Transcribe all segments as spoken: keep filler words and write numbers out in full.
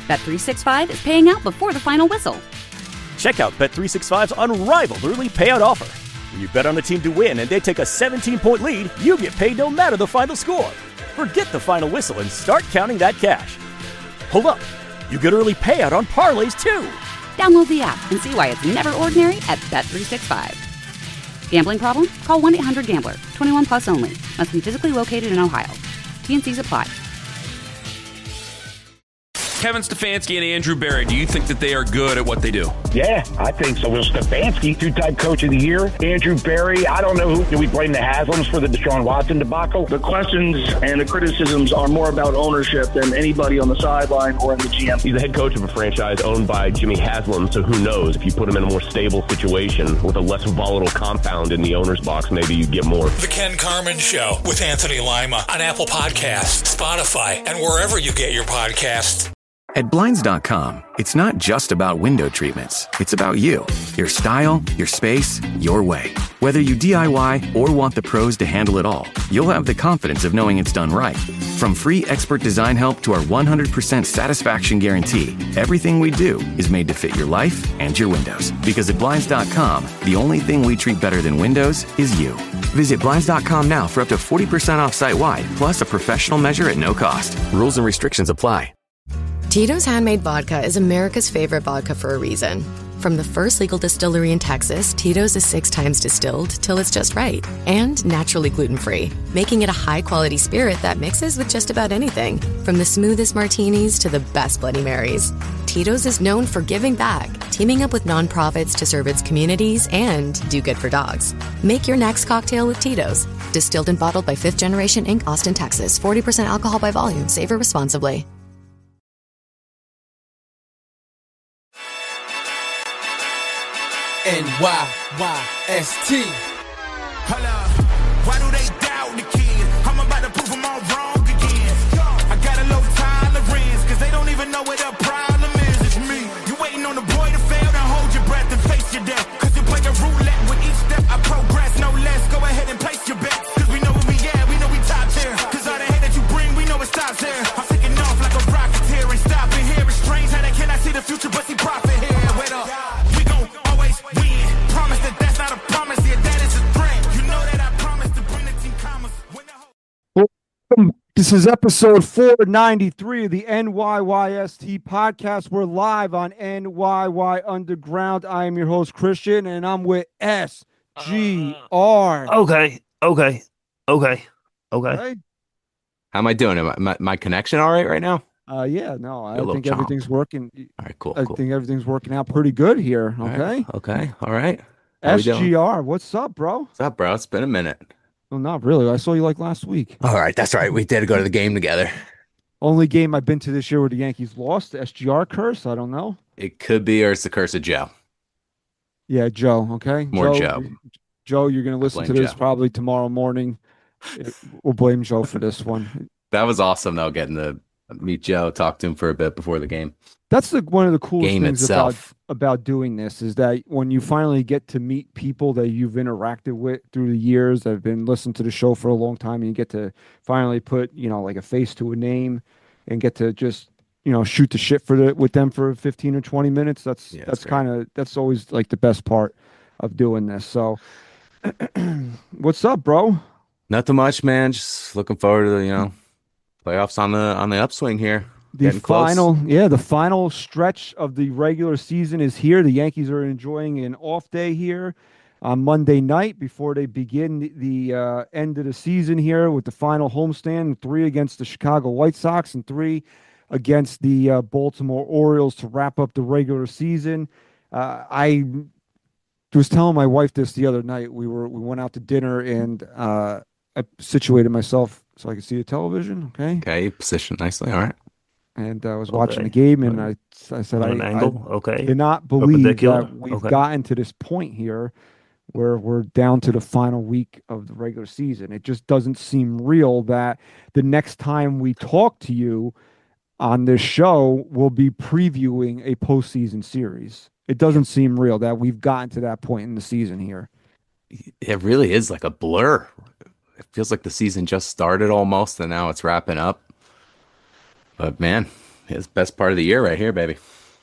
Bet three sixty-five is paying out before the final whistle. Check out Bet three sixty-five's unrivaled early payout offer. When you bet on a team to win and they take a seventeen-point lead, you get paid no matter the final score. Forget the final whistle and start counting that cash. Hold up. You get early payout on parlays, too. Download the app and see why it's never ordinary at Bet three sixty-five. Gambling problem? Call one eight hundred gambler. twenty-one plus only. Must be physically located in Ohio. T N Cs apply. Kevin Stefanski and Andrew Berry, do you think that they are good at what they do? Yeah, I think so. Well, Stefanski, two-time coach of the year. Andrew Berry, I don't know who. Do we blame the Haslams for the Deshaun Watson debacle? The questions and the criticisms are more about ownership than anybody on the sideline or in the G M. He's the head coach of a franchise owned by Jimmy Haslam, so who knows? If you put him in a more stable situation with a less volatile compound in the owner's box, maybe you get more. The Ken Carman Show with Anthony Lima on Apple Podcasts, Spotify, and wherever you get your podcasts. At Blinds dot com, it's not just about window treatments. It's about you, your style, your space, your way. Whether you D I Y or want the pros to handle it all, you'll have the confidence of knowing it's done right. From free expert design help to our one hundred percent satisfaction guarantee, everything we do is made to fit your life and your windows. Because at Blinds dot com, the only thing we treat better than windows is you. Visit Blinds dot com now for up to forty percent off site-wide, plus a professional measure at no cost. Rules and restrictions apply. Tito's Handmade Vodka is America's favorite vodka for a reason. From the first legal distillery in Texas, Tito's is six times distilled till it's just right. And naturally gluten-free, making it a high-quality spirit that mixes with just about anything. From the smoothest martinis to the best Bloody Marys. Tito's is known for giving back, teaming up with nonprofits to serve its communities and do good for dogs. Make your next cocktail with Tito's. Distilled and bottled by Fifth Generation Incorporated, Austin, Texas. forty percent alcohol by volume. Savor responsibly. N Y Y S T. Hold up. Why do they doubt the kid? I'm about to prove them all wrong again. I got a low tolerance, cause they don't even know what the problem is. It's me. You waiting on the boy to fail, then hold your breath and face your death. Cause you play a roulette with each step. I progress, no less. Go ahead and place your bet. Cause we know where we at, we know we top tier. Cause all the hate that you bring, we know it stops there. I'm taking off like a rocketeer and stopping here. It's strange how they cannot see the future, but see profit here. Wait up. We gon' always win. Promise that that's not a promise, yeah, that is a threat. You know that I promise to bring the team commas. Welcome. This is episode four ninety-three of the N Y Y S T podcast. We're live on N Y Y Underground. I am your host, Christian, and I'm with S G R. Uh, okay, okay, okay, okay. Right? How am I doing? Am I, my, my connection all right right now? Uh, yeah, no, I A little think chomp. everything's working. All right, cool. I cool. think everything's working out pretty good here. All Okay. right, okay. All right. How we S G doing? R, what's up, bro? What's up, bro? It's been a minute. Well, not really. I saw you like last week. All right, that's right. We did go to the game together. Only game I've been to this year where the Yankees lost. The S G R curse. I don't know. It could be, or it's the curse of Joe. Yeah, Joe. Okay. More Joe. Joe, you're going to listen to Blame this Joe. probably tomorrow morning. We'll blame Joe for this one. That was awesome, though, getting to meet Joe, talk to him for a bit before the game. That's the one of the coolest Game things itself. about about doing this is that when you finally get to meet people that you've interacted with through the years that have been listening to the show for a long time, and you get to finally put, you know, like a face to a name and get to just, you know, shoot the shit for the with them for fifteen or twenty minutes. That's Yeah, that's that's kind of that's always like the best part of doing this. So what's up, bro? Nothing much, man. Just looking forward to the, you know, playoffs on the on the upswing here. The Getting close. final, yeah, the final stretch of the regular season is here. The Yankees are enjoying an off day here on Monday night before they begin the, the uh, end of the season here with the final homestand, three against the Chicago White Sox and three against the uh, Baltimore Orioles to wrap up the regular season. Uh, I was telling my wife this the other night. We were we went out to dinner and uh, I situated myself so I could see the television. Okay. Okay, positioned nicely. All right. And I was Okay. watching the game, and I, I said, On I, an angle, I okay. cannot believe Perpendicular, that we've okay. gotten to this point here where we're down to the final week of the regular season. It just doesn't seem real that the next time we talk to you on this show, we'll be previewing a postseason series. It doesn't seem real that we've gotten to that point in the season here. It really is like a blur. It feels like the season just started almost, and now it's wrapping up. But man, It's best part of the year right here, baby.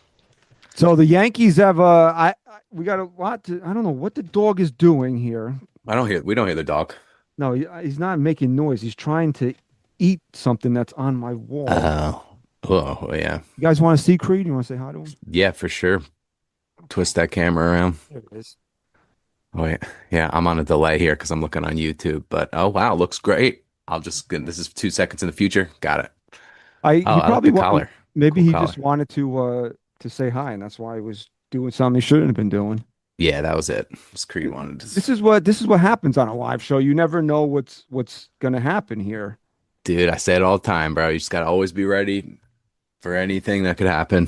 So the Yankees have uh, I, I we got a lot to. I don't know what the dog is doing here. I don't hear. We don't hear the dog. No, he, he's not making noise. He's trying to eat something that's on my wall. Oh, oh, yeah. You guys want to see Creed? You want to say hi to him? Yeah, for sure. Twist that camera around. There it is. Oh, wait. Yeah, I'm on a delay here because I'm looking on YouTube. But oh wow, looks great. I'll just. This is two seconds in the future. Got it. I he oh, probably I like the wa- collar. Maybe Cool he collar. just wanted to uh to say hi, and that's why he was doing something he shouldn't have been doing. Yeah, that was it. Just Creed wanted to. This is what this is what happens on a live show. You never know what's what's gonna happen here. Dude, I say it all the time, bro. You just gotta always be ready for anything that could happen.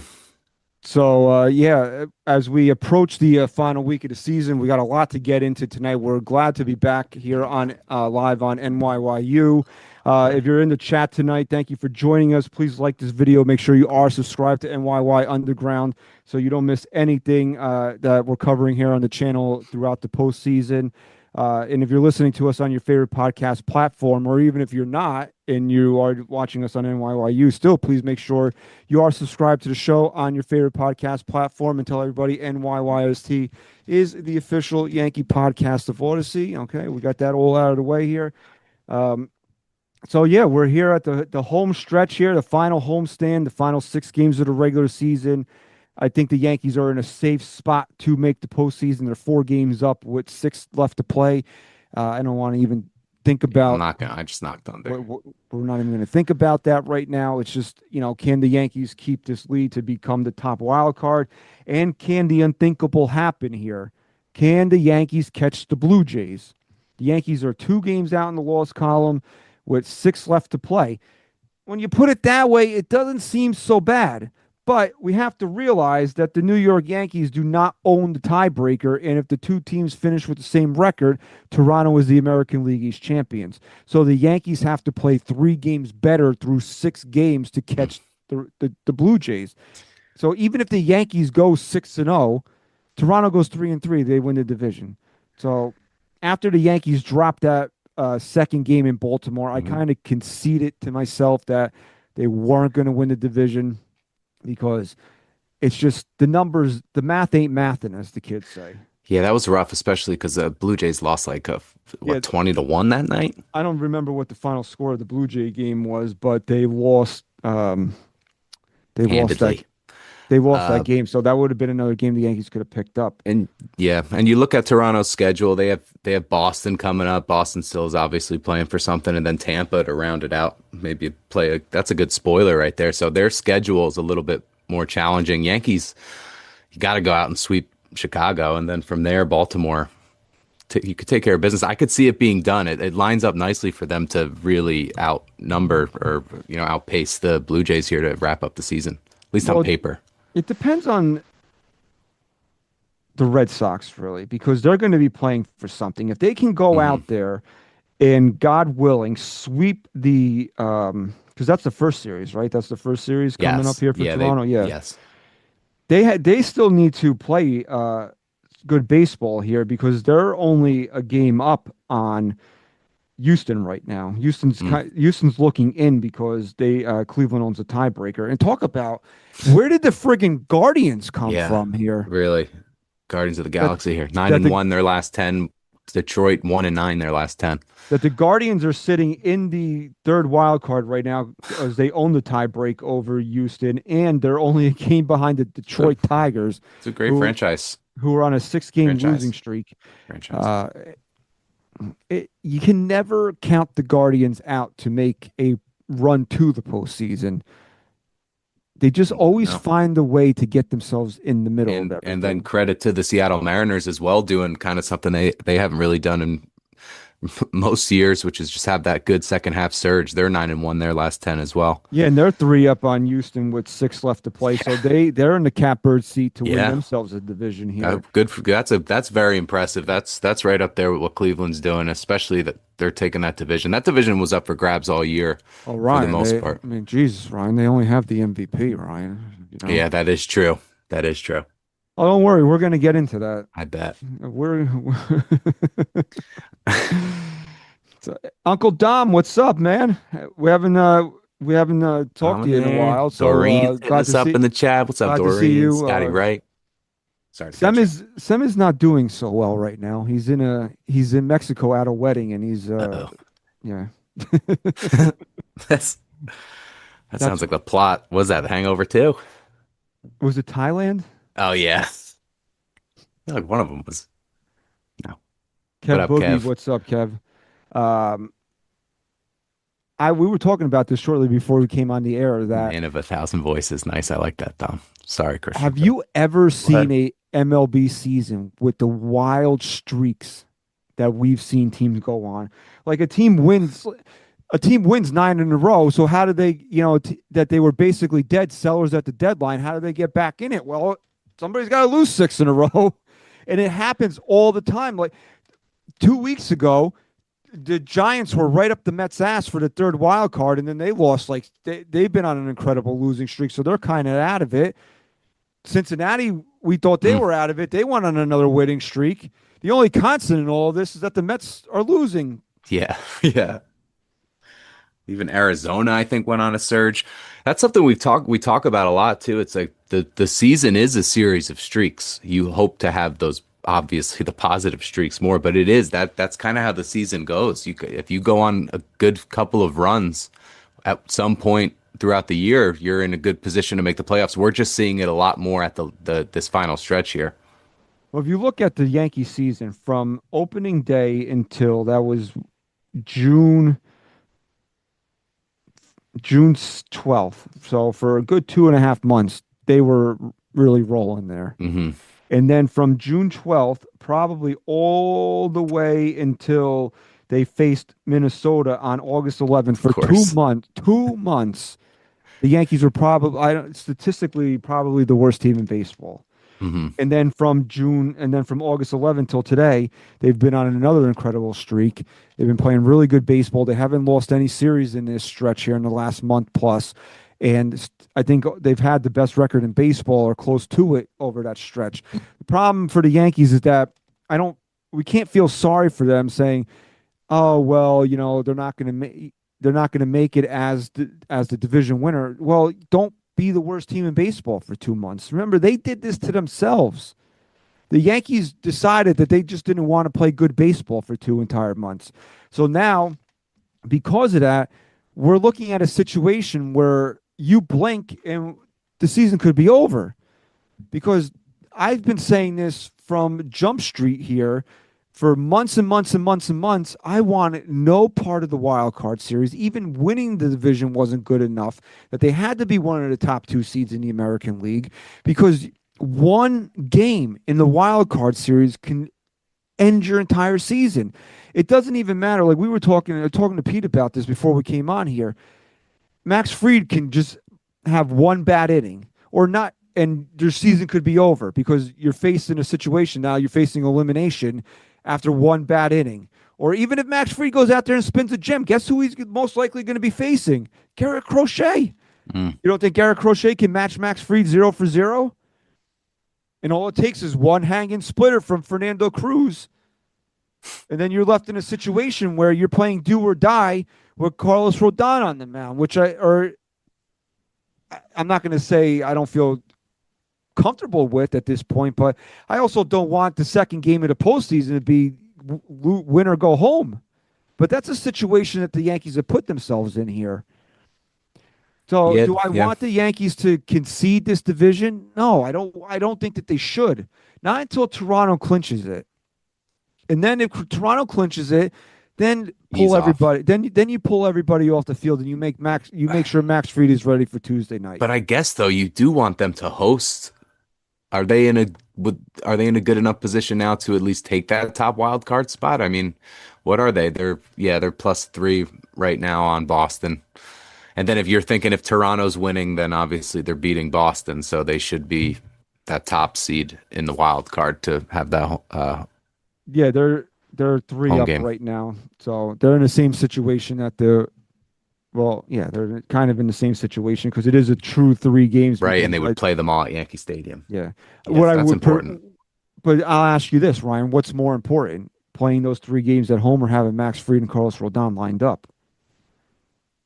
So uh, yeah, as we approach the uh, final week of the season, we got a lot to get into tonight. We're glad to be back here on uh, live on N Y Y U. Uh, if you're in the chat tonight, thank you for joining us. Please like this video. Make sure you are subscribed to N Y Y Underground so you don't miss anything uh, that we're covering here on the channel throughout the postseason. Uh, and if you're listening to us on your favorite podcast platform, or even if you're not and you are watching us on N Y Y U, still please make sure you are subscribed to the show on your favorite podcast platform, and tell everybody N Y Y S T is the official Yankee podcast of Odyssey. Okay, we got that all out of the way here. Um, so yeah, we're here at the the home stretch here, the final homestand, the final six games of the regular season. I think the Yankees are in a safe spot to make the postseason. They're four games up with six left to play. Uh, I don't want to even think about. I'm not gonna. I just knocked on there. We're, we're not even going to think about that right now. It's just, you know, can the Yankees keep this lead to become the top wild card? And can the unthinkable happen here? Can the Yankees catch the Blue Jays? The Yankees are two games out in the loss column with six left to play. When you put it that way, it doesn't seem so bad. But we have to realize that the New York Yankees do not own the tiebreaker, and if the two teams finish with the same record, Toronto is the American League East champions. So the Yankees have to play three games better through six games to catch the, the, the Blue Jays. So even if the Yankees go six and zero, Toronto goes three and three, they win the division. So after the Yankees dropped that uh, second game in Baltimore, I kind of conceded to myself that they weren't going to win the division, because it's just the numbers, the math ain't mathing, as the kids say. Yeah, that was rough, especially because the Blue Jays lost like a, what, Yeah. twenty to one that night. I don't remember what the final score of the Blue Jay game was, but they lost. Um, they lost Handedly. that. They lost Uh, that game, so that would have been another game the Yankees could have picked up. And yeah, and you look at Toronto's schedule. They have they have Boston coming up. Boston still is obviously playing for something, and then Tampa to round it out. Maybe play a, that's a good spoiler right there. So their schedule is a little bit more challenging. Yankees, you got to go out and sweep Chicago, and then from there, Baltimore. T- you could take care of business. I could see it being done. It, it lines up nicely for them to really outnumber or you know outpace the Blue Jays here to wrap up the season, at least Well, on paper. It depends on the Red Sox, really, because they're going to be playing for something. If they can go Mm-hmm. out there and, God willing, sweep the um, because that's the first series, right? That's the first series coming Yes. up here for Yeah, they- Toronto. yeah. Yes. They had they still need to play uh, good baseball here, because they're only a game up on Houston right now. Houston's Mm. ki- Houston's looking in because they uh, Cleveland owns a tiebreaker. And talk about, where did the friggin' Guardians come Yeah. from here? Really, Guardians of the Galaxy here. Nine that and the- one their last ten. Detroit one and nine their last ten. That the Guardians are sitting in the third wild card right now, as they own the tiebreak over Houston, and they're only a game behind the Detroit Tigers. It's a great who- franchise. Who are on a six-game Franchise. losing streak. Franchise. Uh, it, you can never count the Guardians out to make a run to the postseason. They just always No. find a way to get themselves in the middle and, of that. and then credit to the Seattle Mariners as well, doing kind of something they, they haven't really done in most years, which is just have that good second half surge. They're nine and one their last ten as well. Yeah, and they're three up on Houston with six left to play, so they they're in the catbird seat to win Yeah. themselves a division here. Uh, good for that's a that's very impressive. That's that's right up there with what Cleveland's doing, especially that they're taking that division. That division was up for grabs all year oh, Ryan, for the most they- part. I mean, Jesus, Ryan, they only have the M V P, Ryan. You know? Yeah, that is true. That is true. Oh, don't worry, we're going to get into that. I bet. We're, so, Uncle Dom, what's up, man? We haven't uh We haven't uh, talked I'm to you in a there. while. So Doreen, uh, hit glad us to up see, in the chat. What's up, glad to see Doreen? you. Scotty Uh, Wright. Sorry. to Sem cut you. is Sem is not doing so well right now. He's in a he's in Mexico at a wedding, and he's uh, Uh-oh. yeah. That's, that sounds like the plot. Was that The Hangover too? Was it Thailand? Oh yeah. I feel like one of them was. No. Kev What up, Boogie, Kev? what's up, Kev? Um, I we were talking about this shortly before we came on the air. That Man of a thousand voices. Nice. I like that, Tom. Sorry, Christian. have you ever seen a M L B season with the wild streaks that we've seen teams go on? Like a team wins, a team wins nine in a row. So how did they, you know, t- that they were basically dead sellers at the deadline? How did they get back in it? Well, somebody's got to lose six in a row, and it happens all the time. Like two weeks ago, the Giants were right up the Mets' ass for the third wild card, and then they lost. Like they they've been on an incredible losing streak, so they're kind of out of it. Cincinnati, we thought they Mm. were out of it. They went on another winning streak. The only constant in all of this is that the Mets are losing. Yeah, yeah. Even Arizona, I think, went on a surge. That's something we've talked we talk about a lot too. It's like the the season is a series of streaks. You hope to have those, obviously, the positive streaks more, but it is that that's kind of how the season goes. You c- if you go on a good couple of runs at some point throughout the year, you're in a good position to make the playoffs. We're just seeing it a lot more at the, the this final stretch here. Well, if you look at the Yankee season from opening day until that was June June twelfth, so for a good two and a half months, they were really rolling there. Mm-hmm. And then from June twelfth, probably all the way until they faced Minnesota on August eleventh for two course. months. Two months, the Yankees were probably, I don't, statistically, probably the worst team in baseball. Mm-hmm. And then from June, and then from August eleventh till today, they've been on another incredible streak. They've been playing really good baseball. They haven't lost any series in this stretch here in the last month plus. And I think they've had the best record in baseball or close to it over that stretch. The problem for the Yankees is that I don't, we can't feel sorry for them saying, oh, well, you know, they're not going to make, they're not going to make it as the, as the division winner. Well, don't be the worst team in baseball for two months. Remember, they did this to themselves. The Yankees decided that they just didn't want to play good baseball for two entire months. So now, because of that, we're looking at a situation where you blink and the season could be over. Because I've been saying this from Jump Street here for months and months and months and months. I wanted no part of the wild card series. Even winning the division wasn't good enough, that they had to be one of the top two seeds in the American League, because one game in the wild card series can end your entire season. It doesn't even matter. Like we were talking, uh, talking to Pete about this before we came on here. Max Fried can just have one bad inning or not, and your season could be over because you're facing a situation now. You're facing elimination after one bad inning. Or even if Max Fried goes out there and spins a gem, guess who he's most likely going to be facing? Garrett Crochet. Mm. You don't think Garrett Crochet can match Max Fried zero for zero? And all it takes is one hanging splitter from Fernando Cruz. And then you're left in a situation where you're playing do or die with Carlos Rodon on the mound, which I, or I'm not going to say I don't feel comfortable with at this point, but I also don't want the second game of the postseason to be win or go home. But that's a situation that the Yankees have put themselves in here. So Yeah, do I yeah. want the Yankees to concede this division? No, I don't. I don't think that they should. Not until Toronto clinches it. And then if Toronto clinches it, then pull Ease off. everybody. Then then you pull everybody off the field, and you make Max. You make sure Max Fried is ready for Tuesday night. But I guess though you do want them to host. Are they in a would are they in a good enough position now to at least take that top wild card spot? I mean, what are they? They're yeah, they're plus three right now on Boston. And then if you're thinking if Toronto's winning, then obviously they're beating Boston, so they should be that top seed in the wild card to have that. Uh, yeah, they're they're three Home up game. right now, so they're in the same situation that the. Well, yeah, they're kind of in the same situation because it is a true three games. right, because and they would I- play them all at Yankee Stadium. Yeah, Yes, what I that's would per- important. but I'll ask you this, Ryan: what's more important, playing those three games at home or having Max Fried and Carlos Rodon lined up?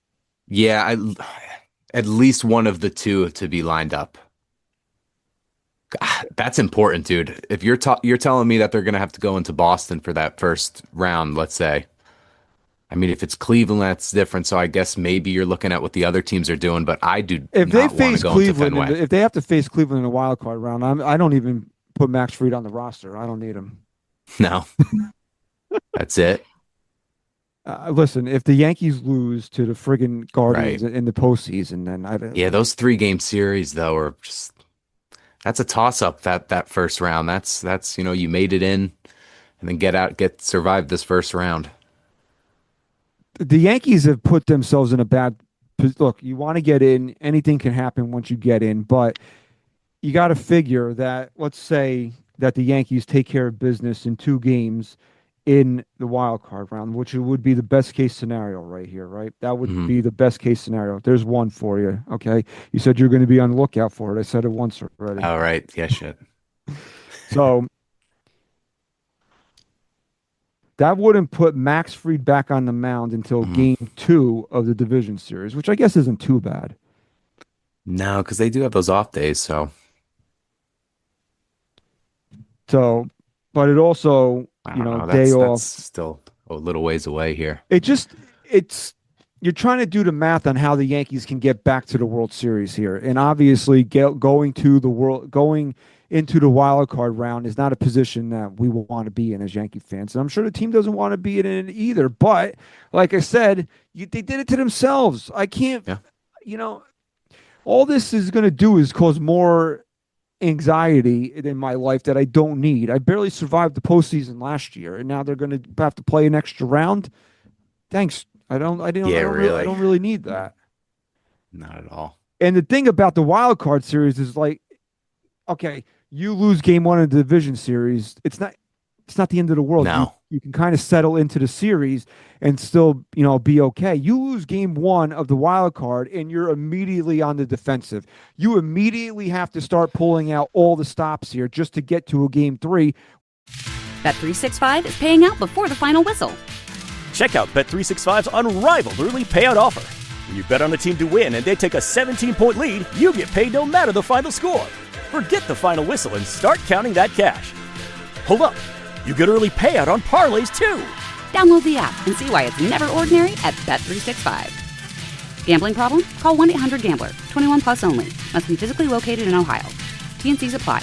Yeah, I, at least one of the two to be lined up. God, that's important, dude. If you're ta- you're telling me that they're going to have to go into Boston for that first round, let's say. I mean, if it's Cleveland, that's different. So I guess maybe you're looking at what the other teams are doing. But I do if not they want face to go Cleveland, into in Fenway. the- if they have to face Cleveland in a wild card round, I'm, I don't even put Max Fried on the roster. I don't need him. No, that's it. Uh, listen, if the Yankees lose to the friggin' Guardians Right. in the postseason, then I don't. Yeah, those three game series though are just that's a toss up. That that first round. That's that's you know you made it in, and then get out, get survive this first round. The Yankees have put themselves in a bad pos- look. You want to get in, anything can happen once you get in, but you got to figure that, let's say that the Yankees take care of business in two games in the wild card round, which would be the best case scenario right here, right? That would Mhm. be the best case scenario. There's one for you. Okay. You said you're going to be on the lookout for it. I said it once already. All right. Yeah, shit. So that wouldn't put Max Fried back on the mound until Mhm. game two of the division series, which I guess isn't too bad. No, because they do have those off days. So So, but it also, I you don't know, know. day That's, off. that's still a little ways away here. It just, it's, you're trying to do the math on how the Yankees can get back to the World Series here. And obviously, get, going to the world, going into the wild card round is not a position that we will want to be in as Yankee fans. And I'm sure the team doesn't want to be in it either. But like I said, you, they did it to themselves. I can't, Yeah. you know, all this is going to do is cause more anxiety in my life that I don't need. I barely survived the postseason last year, and now they're going to have to play an extra round. Thanks. I don't. I don't. Yeah, I don't really. I really. don't really need that. Not at all. And the thing about the wild card series is like, okay, you lose game one of the division series. It's not. It's not the end of the world. No. You, you can kind of settle into the series and still, you know, be okay. You lose game one of the wild card and you're immediately on the defensive. You immediately have to start pulling out all the stops here just to get to a game three. Bet three sixty-five is paying out before the final whistle. Check out Bet three sixty-five's unrivaled early payout offer. When you bet on a team to win and they take a seventeen-point lead, you get paid no matter the final score. Forget the final whistle and start counting that cash. Hold up. You get early payout on parlays, too. Download the app and see why it's never ordinary at Bet three sixty-five. Gambling problem? Call one eight hundred gambler. twenty-one plus only. Must be physically located in Ohio. T N Cs apply.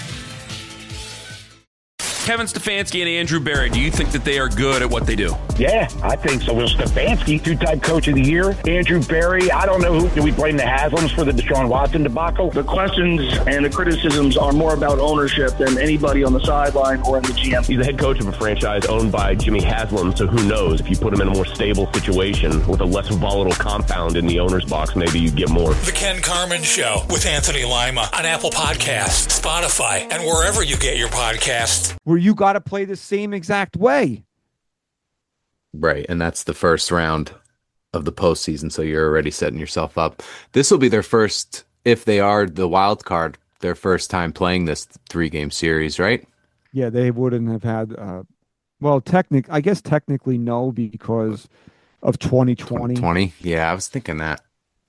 Kevin Stefanski and Andrew Barry, do you think that they are good at what they do? Yeah, I think so. Will Stefanski, two-time coach of the year. Andrew Barry, I don't know who. Do we blame the Haslams for the Deshaun Watson debacle? The questions and the criticisms are more about ownership than anybody on the sideline or in the G M. He's the head coach of a franchise owned by Jimmy Haslam, so who knows? If you put him in a more stable situation with a less volatile compound in the owner's box, maybe you get more. The Ken Carmen Show with Anthony Lima on Apple Podcasts, Spotify, and wherever you get your podcasts. Where you got to play the same exact way. Right, and that's the first round of the postseason, so you're already setting yourself up. This will be their first, if they are the wild card, their first time playing this three-game series, right? Yeah, they wouldn't have had. Uh, well, technic. I guess technically no, because of twenty twenty. twenty, yeah, I was thinking that.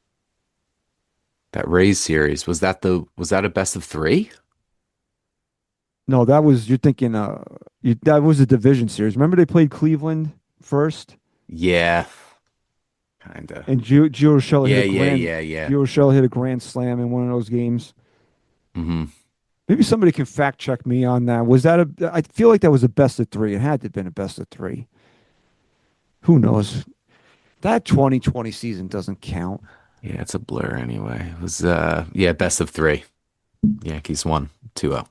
That Rays series was that the was that a best of three? No, that was you're thinking. Uh, you, that was a division series. Remember they played Cleveland first, Yeah, kind of. and Gio, Gio Urshela Yeah, hit a yeah, grand, yeah, yeah. Gio Urshela hit a grand slam in one of those games. Mm-hmm. Maybe somebody can fact check me on that. Was that a? I feel like that was a best of three. It had to have been a best of three. Who knows? That twenty twenty season doesn't count. Yeah, it's a blur anyway. It was uh, yeah, best of three. Yankees won two oh.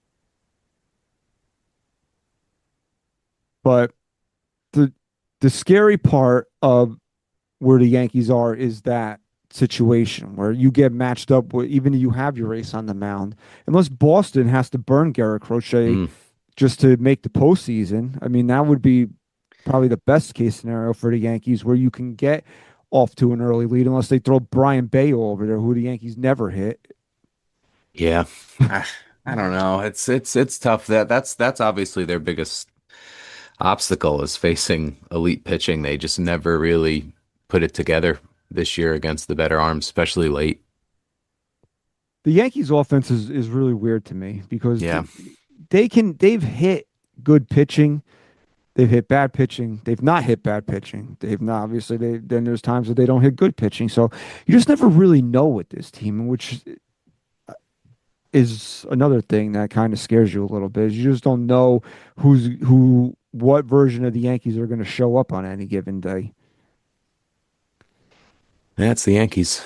But the the scary part of where the Yankees are is that situation where you get matched up with, even if you have your ace on the mound, unless Boston has to burn Garrett Crochet Mm. just to make the postseason. I mean, that would be probably the best case scenario for the Yankees, where you can get off to an early lead, unless they throw Brian Bayo over there, who the Yankees never hit. Yeah, I, I don't know. It's it's it's tough. That that's that's obviously their biggest obstacle is facing elite pitching. They just never really put it together this year against the better arms, especially late. The Yankees offense is, is really weird to me because yeah. they can they've hit good pitching, they've hit bad pitching, they've not hit bad pitching. They've not obviously they then there's times that they don't hit good pitching. So you just never really know with this team, which is another thing that kind of scares you a little bit. Is you just don't know who's who what version of the Yankees are going to show up on any given day. That's the Yankees.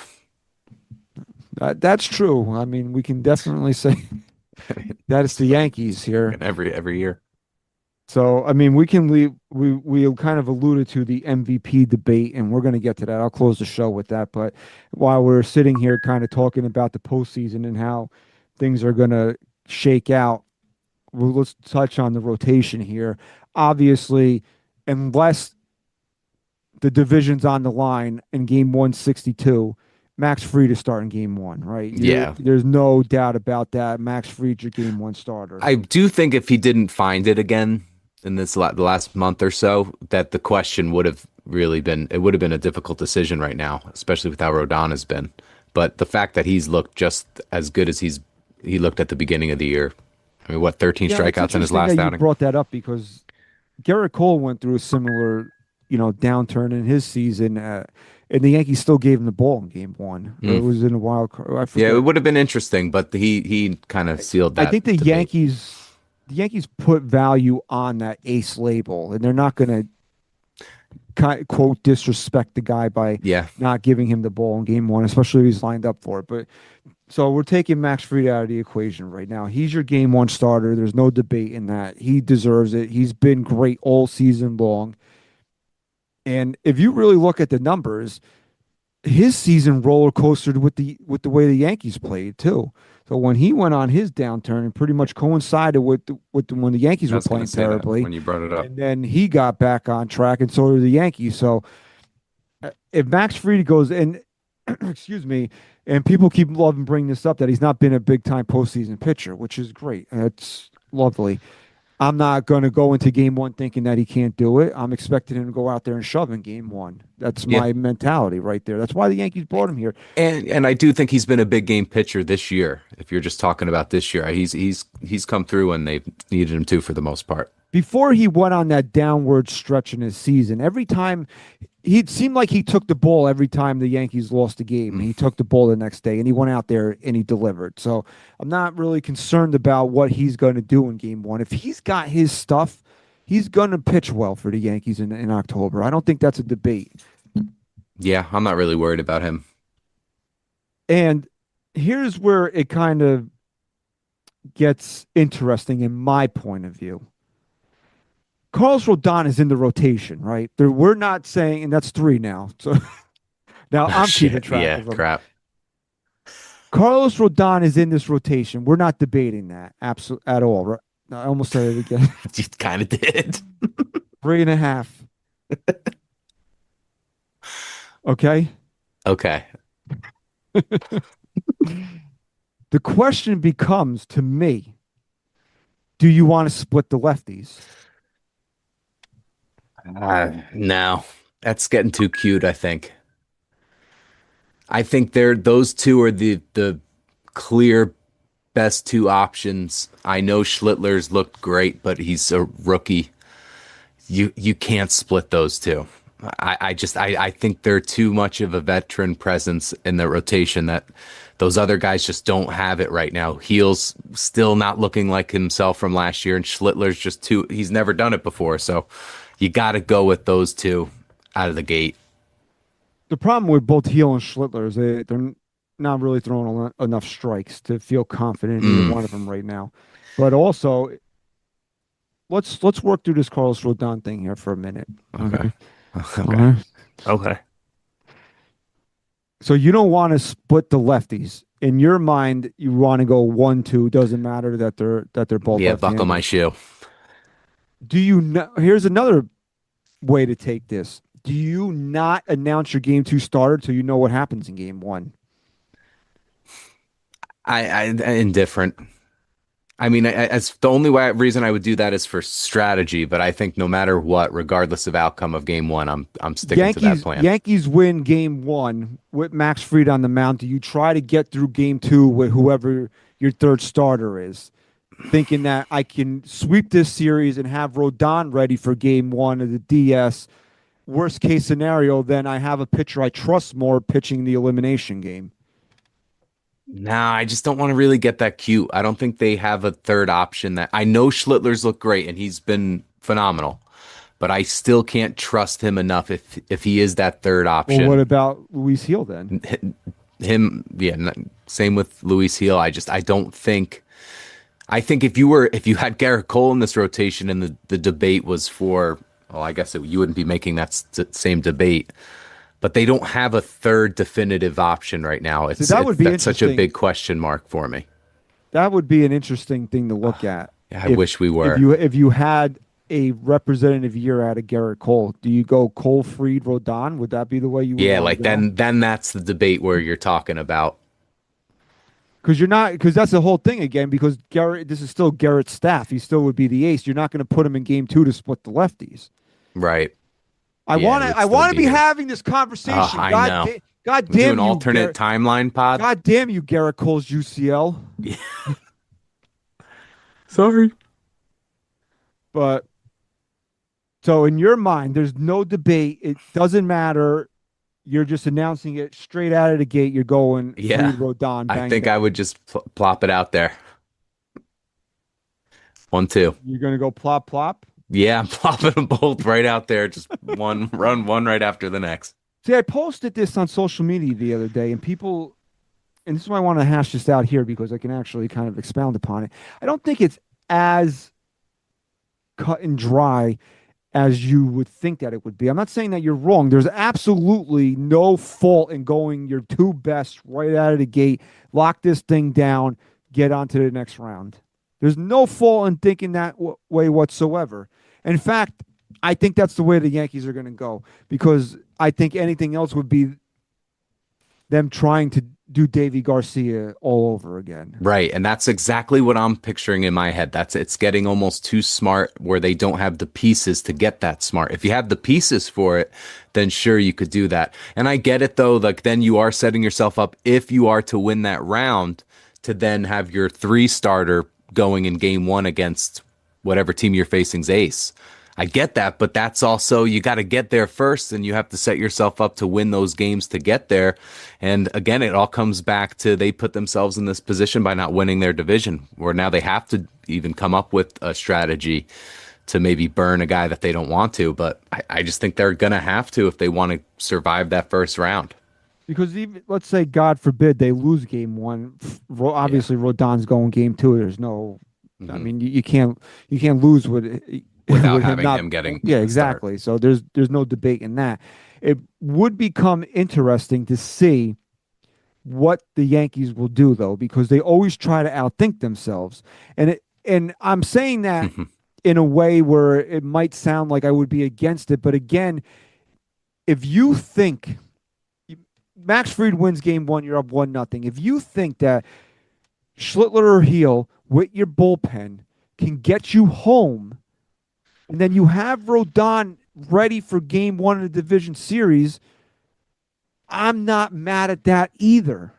Uh, that's true. I mean, we can definitely say that it's the Yankees here every every year. So, I mean, we can leave. We we kind of alluded to the M V P debate, and we're going to get to that. I'll close the show with that. But while we're sitting here, kind of talking about the postseason and how things are going to shake out, well, let's touch on the rotation here. Obviously, unless the division's on the line in Game One sixty-two. Max Fried is starting game one, right? You're, yeah. There's no doubt about that. Max Fried's your game one starter. I do think if he didn't find it again in this la- the last month or so, that the question would have really been, it would have been a difficult decision right now, especially with how Rodon has been. But the fact that he's looked just as good as he's he looked at the beginning of the year. I mean, what, thirteen yeah, strikeouts in his last that outing? You brought that up because Garrett Cole went through a similar, you know, downturn in his season. Uh, And the Yankees still gave him the ball in game one. Mm. It was in a wild card. I yeah, it would have been interesting, but he he kind of sealed that. I think the debate. Yankees the Yankees put value on that ace label, and they're not going to quote disrespect the guy by yeah. not giving him the ball in game one, especially if he's lined up for it. But so we're taking Max Fried out of the equation right now. He's your game one starter. There's no debate in that. He deserves it. He's been great all season long. And if you really look at the numbers, his season roller coastered with the with the way the Yankees played too. So when he went on his downturn, it pretty much coincided with the, with the, when the Yankees were playing terribly. When you brought it up, and then he got back on track, and so did the Yankees. So if Max Fried goes in, excuse me, and people keep loving bringing this up that he's not been a big time postseason pitcher, which is great. That's lovely. I'm not going to go into game one thinking that he can't do it. I'm expecting him to go out there and shove in game one. That's my yeah. mentality right there. That's why the Yankees brought him here. And and I do think he's been a big game pitcher this year. If you're just talking about this year, he's he's he's come through when they've needed him to for the most part. Before he went on that downward stretch in his season, every time he seemed like he took the ball every time the Yankees lost a game. He took the ball the next day, and he went out there and he delivered. So I'm not really concerned about what he's going to do in game one. If he's got his stuff, he's going to pitch well for the Yankees in, in October. I don't think that's a debate. Yeah, I'm not really worried about him. And here's where it kind of gets interesting in my point of view. Carlos Rodon is in the rotation, right? There, we're not saying, and that's three now. So now I'm keeping track yeah, of them. crap. Carlos Rodon is in this rotation. We're not debating that absolutely at all. Right? I almost said it again. You kind of did. Three and a half. Okay. Okay. The question becomes to me: do you want to split the lefties? Uh, no, that's getting too cute. I think. I think they're those two are the the clear best two options. I know Schlittler's looked great, but he's a rookie. You you can't split those two. I, I just I, I think they're too much of a veteran presence in the rotation that those other guys just don't have it right now. Heel's still not looking like himself from last year, and Schlittler's just too he's never done it before, so. You got to go with those two out of the gate. The problem with both Heel and Schlittler is they, they're not really throwing enough strikes to feel confident in mm. either one of them right now. But also, let's let's work through this Carlos Rodon thing here for a minute. Okay. Okay. Okay. Right. Okay. So you don't want to split the lefties. In your mind, you want to go one, two. Doesn't matter that they're that they're both. Yeah, buckle my shoe. Do you know? Here's another way to take this. Do you not announce your game two starter till you know what happens in game one? I, I indifferent. I mean, as the only way, reason I would do that is for strategy, but I think no matter what, regardless of outcome of game one, I'm I'm sticking Yankees, to that plan. Yankees win game one with Max Fried on the mound. Do you try to get through game two with whoever your third starter is, thinking that I can sweep this series and have Rodon ready for game one of the D S? Worst case scenario, then I have a pitcher I trust more pitching the elimination game. Nah, I just don't want to really get that cute. I don't think they have a third option. That I know Schlittler's look great and he's been phenomenal, but I still can't trust him enough if if he is that third option. Well, what about Luis Heel then? Him, yeah, same with Luis Heel. I just I don't think. I think if you were if you had Garrett Cole in this rotation and the the debate was for, well, I guess it, you wouldn't be making that st- same debate. But they don't have a third definitive option right now. It's, so that would be that's such a big question mark for me. That would be an interesting thing to look at. Yeah, I if, wish we were. If you if you had a representative year out of Garrett Cole, do you go Cole, Fried, Rodon? Would that be the way you would Yeah, want like to go? then then that's the debate where you're talking about. Because you're not because that's the whole thing again, because Garrett this is still Garrett's staff. He still would be the ace. You're not going to put him in game two to split the lefties. Right. I Yeah, want it to. would I still want to be be here. having this conversation. Oh, I God, know. da- God We'll do damn an you, alternate Garrett- timeline pod. God damn you, Garrett Cole's U C L. Yeah. Sorry. But so in your mind, there's no debate. It doesn't matter. You're just announcing it straight out of the gate. You're going. Yeah. Fried, Rodon. I bang, think bang. I would just pl- plop it out there. One, two. You're going to go plop plop. Yeah, I'm plopping them both right out there. Just one run, one right after the next. See, I posted this on social media the other day, and people, and this is why I want to hash this out here because I can actually kind of expound upon it. I don't think it's as cut and dry as you would think that it would be. I'm not saying that you're wrong. There's absolutely no fault in going your two best right out of the gate, lock this thing down, get on to the next round. There's no fault in thinking that w- way whatsoever. In fact, I think that's the way the Yankees are going to go because I think anything else would be them trying to do Davy Garcia all over again. Right, and that's exactly what I'm picturing in my head. That's it's getting almost too smart where they don't have the pieces to get that smart. If you have the pieces for it, then sure you could do that. And I get it though, like then you are setting yourself up if you are to win that round to then have your three starter going in game one against whatever team you're facing's ace. I get that, but that's also, you got to get there first and you have to set yourself up to win those games to get there. And again, it all comes back to they put themselves in this position by not winning their division, where now they have to even come up with a strategy to maybe burn a guy that they don't want to. But I, I just think they're going to have to if they want to survive that first round. Because even let's say, God forbid, they lose game one. Ro- Obviously, yeah. Rodon's going game two. There's no, mm-hmm. I mean, you, you can't you can't lose with without with having him, not, him getting yeah, exactly. Start. So there's there's no debate in that. It would become interesting to see what the Yankees will do, though, because they always try to outthink themselves, and it and I'm saying that mm-hmm. in a way where it might sound like I would be against it, but again, if you think Max Fried wins game one, you're up one nothing. If you think that Schlittler or Heel with your bullpen can get you home, and then you have Rodon ready for game one of the division series, I'm not mad at that either.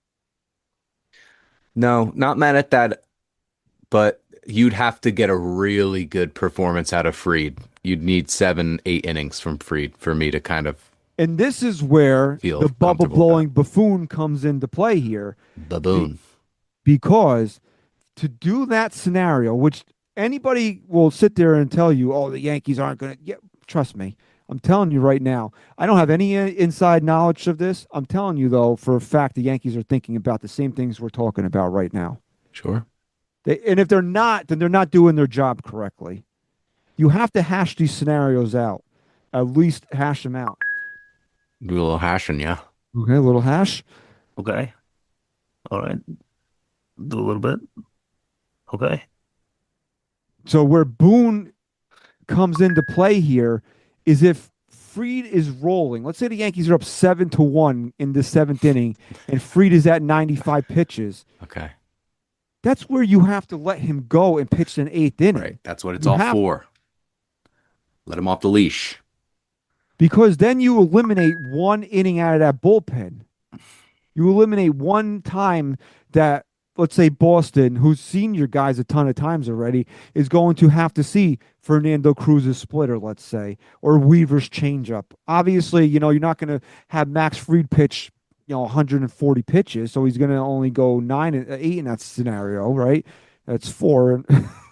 No, not mad at that, but you'd have to get a really good performance out of Fried. You'd need seven, eight innings from Fried for me to kind of And this is where Feel the bubble-blowing buffoon comes into play here. Baboon. Because to do that scenario, which anybody will sit there and tell you, oh, the Yankees aren't going to yeah, trust me. I'm telling you right now. I don't have any inside knowledge of this. I'm telling you, though, for a fact, the Yankees are thinking about the same things we're talking about right now. Sure. They, and if they're not, then they're not doing their job correctly. You have to hash these scenarios out. At least hash them out. Do a little hashing, yeah. Okay, a little hash. Okay. All right. Do a little bit. Okay. So where Boone comes into play here is if Fried is rolling. Let's say the Yankees are up seven to one in the seventh inning, and Fried is at ninety-five pitches. Okay. That's where you have to let him go and pitch an eighth inning. Right. That's what it's You all have- for. Let him off the leash. Because then you eliminate one inning out of that bullpen. You eliminate one time that, let's say, Boston, who's seen your guys a ton of times already, is going to have to see Fernando Cruz's splitter, let's say, or Weaver's changeup. Obviously, you know, you're not going to have Max Fried pitch, you know, one hundred forty pitches, so he's going to only go nine and eight in that scenario, right? That's four.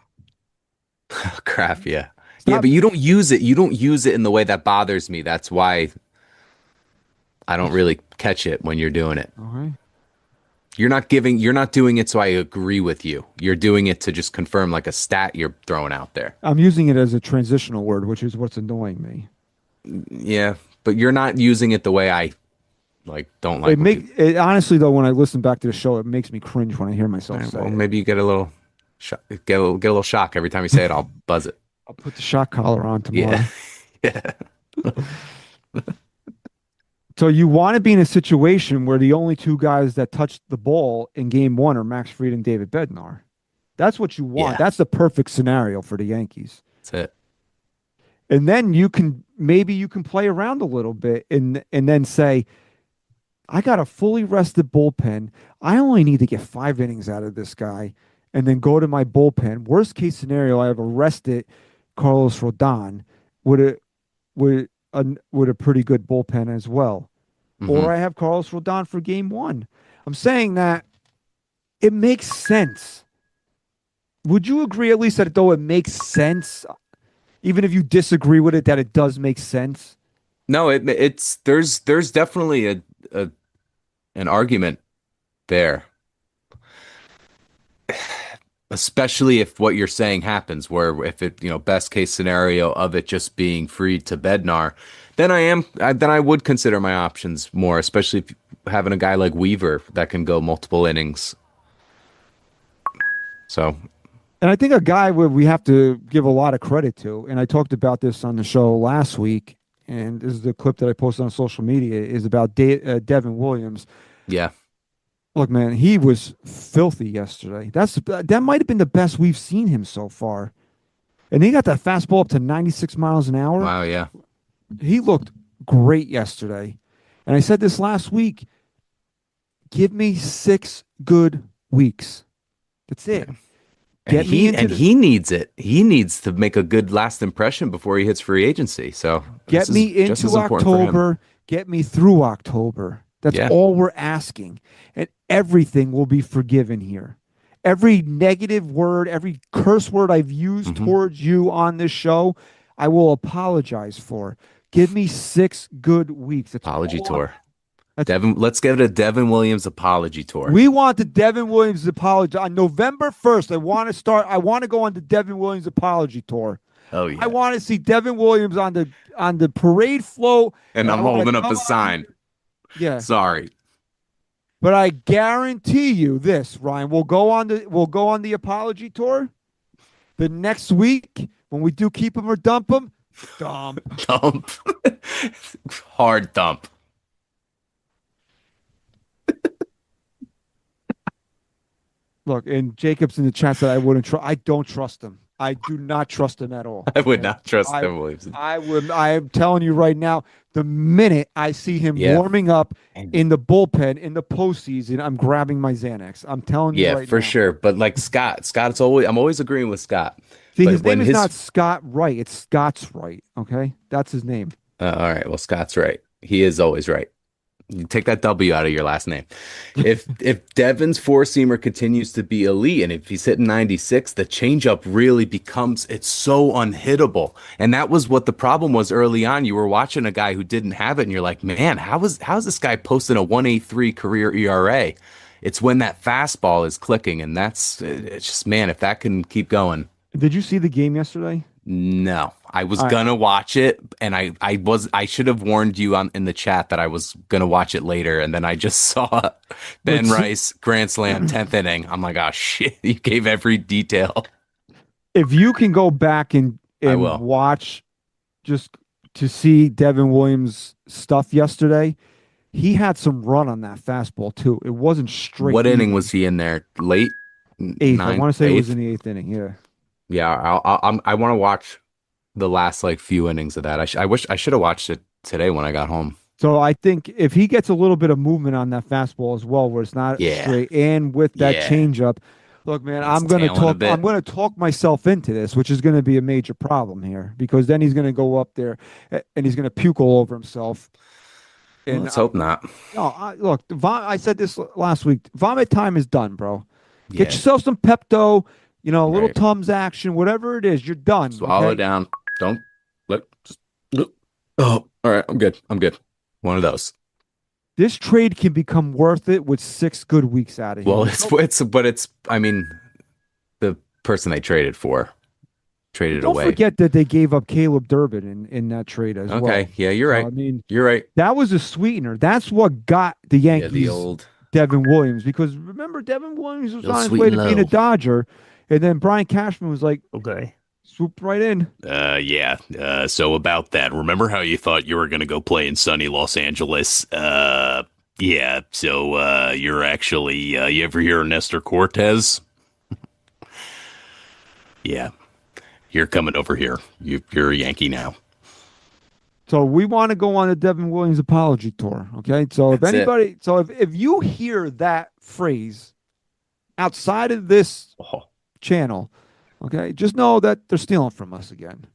Crap, yeah. Yeah, but you don't use it. You don't use it in the way that bothers me. That's why I don't really catch it when you're doing it. All right. You're not giving, you're not doing it so I agree with you. You're doing it to just confirm like a stat you're throwing out there. I'm using it as a transitional word, which is what's annoying me. Yeah, but you're not using it the way I like don't like. It make it, honestly though, when I listen back to the show, it makes me cringe when I hear myself Right, say well, it. maybe you get a little shock, get a little, get a little shock every time you say it. I'll buzz it. I'll put the shock collar on tomorrow. Yeah. Yeah. So you want to be in a situation where the only two guys that touched the ball in game one are Max Fried and David Bednar. That's what you want. Yeah. That's the perfect scenario for the Yankees. That's it. And then you can maybe you can play around a little bit and and then say, I got a fully rested bullpen. I only need to get five innings out of this guy and then go to my bullpen. Worst case scenario, I have arrested Carlos Rodon with a with a with a pretty good bullpen as well. Mhm. Or I have Carlos Rodon for game one. I'm saying that it makes sense. Would you agree at least that though it makes sense? Even if you disagree with it, that it does make sense? No, it it's there's there's definitely a, a an argument there. Especially if what you're saying happens, where if it, you know, best case scenario of it just being free to Bednar, then I am, I, then I would consider my options more, especially if having a guy like Weaver that can go multiple innings. So, And I think a guy where we have to give a lot of credit to, and I talked about this on the show last week, and this is the clip that I posted on social media, is about De- uh, Devin Williams. yeah. Look, man, he was filthy yesterday. That's that might have been the best we've seen him so far. And he got that fastball up to ninety-six miles an hour. Wow, yeah. He looked great yesterday. And I said this last week, give me six good weeks. That's it. And Get me he into and the- he needs it. He needs to make a good last impression before he hits free agency. So Get this is me just into as important for him. October. Get me through October. That's Yeah. all we're asking. And everything will be forgiven here. Every negative word, every curse word I've used Mhm. towards you on this show, I will apologize for. Give me six good weeks. That's Apology all- tour. That's- Devin, let's give it a Devin Williams apology tour. We want the Devin Williams apology. On November first, I want to start. I want to go on the Devin Williams apology tour. oh yeah. I want to see Devin Williams on the on the parade float. and I'm I wanna holding up come a on- sign. Yeah. Sorry. But I guarantee you this, Ryan. We'll go on the we'll go on the apology tour. The next week, when we do keep him or dump him, dump. Thump. Hard thump. Look, and Jacobs in the chat said I wouldn't trust. I don't trust him. I do not trust him at all. I would not trust I, Devin Williams. I would. I am telling you right now. The minute I see him Yeah. warming up in the bullpen in the postseason, I'm grabbing my Xanax. I'm telling you Yeah, right for now. sure. But like Scott, Scott's always I'm always agreeing with Scott. See, But his when name is his- not Scott Wright. It's Scott's Wright. Okay, that's his name. Uh, all right. Well, Scott's right. He is always right. You take that W out of your last name. If if Devin's four seamer continues to be elite, and if he's hitting ninety-six, the changeup really becomes it's so unhittable. And that was what the problem was early on. You were watching a guy who didn't have it, and you're like, man, how is how's this guy posting a one eighty-three career E R A? It's when that fastball is clicking, and that's it's just man, if that can keep going. Did you see the game yesterday? No, I was All right. gonna watch it, and I, I was I should have warned you on in the chat that I was gonna watch it later, and then I just saw Ben But see- Rice grand slam tenth inning. I'm like, oh shit, you gave every detail. If you can go back and, I and will. watch just to see Devin Williams' stuff yesterday, he had some run on that fastball too. It wasn't straight. What inning even. was he in there? Late? Eighth. I ninth, want to say it was eighth. in the eighth inning. Yeah. Yeah, I'll, I'll, I'm, I want to watch the last like few innings of that. I, sh- I wish I should have watched it today when I got home. So I think if he gets a little bit of movement on that fastball as well, where it's not Yeah. straight, and with that Yeah. changeup, look, man, It's I'm going to tailing a talk. bit. I'm going to talk myself into this, which is going to be a major problem here because then he's going to go up there a- and he's going to puke all over himself. Well, And let's hope not. no, I, look, the vom- I said this last week. Vomit time is done, bro. Get Yeah. yourself some Pepto. You know, a little Right. Tums action, whatever it is. You're done. Swallow okay? it down. Don't let. Just, oh, all right. I'm good. I'm good. One of those. This trade can become worth it with six good weeks out of here. Well, it's it's but it's. I mean, the person they traded for traded Don't away. forget that they gave up Caleb Durbin in, in that trade as well. Okay. Yeah, you're So, right. I mean, You're right. that was a sweetener. That's what got the Yeah, Yankees the old. Devin Williams. Because remember, Devin Williams was Little on his sweet way and to being a low. Dodger. And then Brian Cashman was like, Okay. swooped right in. Uh, yeah. Uh, so about that, remember how you thought you were going to go play in sunny Los Angeles? Uh, yeah. So uh, you're actually, uh, you ever hear of Nestor Cortez? Yeah. You're coming over here. You, you're a Yankee now. So we want to go on a Devin Williams apology tour. Okay. So if That's it. anybody, so if, if you hear that phrase outside of this Oh. channel, okay, just know that they're stealing from us again.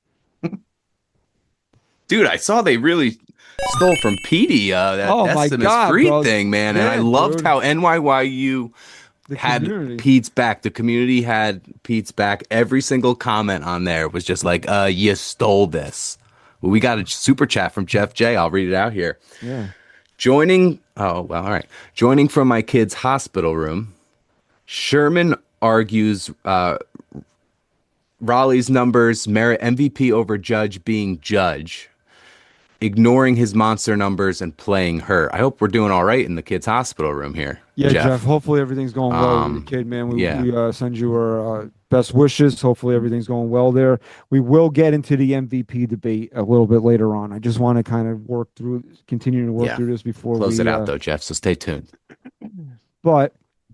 Dude, I saw they really stole from Petey uh, that Oh, my Decimus God, Freed bro. thing, man. And I Yeah, loved dude. how N Y Y U The had community. Pete's back. The community had Pete's back. Every single comment on there was just like, uh, you stole this. Well, we got a super chat from Jeff J. I'll read it out here. Yeah. Joining, oh, well, all right. Joining from my kid's hospital room, Sherman argues uh, Raleigh's numbers merit M V P over Judge being Judge, ignoring his monster numbers and playing her. I hope we're doing all right in the kid's hospital room here. Yeah, Jeff. Hopefully everything's going well Um, with your kid, man. We, yeah. we uh, send you our uh, best wishes. Hopefully everything's going well there. We will get into the M V P debate a little bit later on. I just want to kind of work through, continue to work Yeah. through this before Close we it out, uh, though, Jeff, so stay tuned. But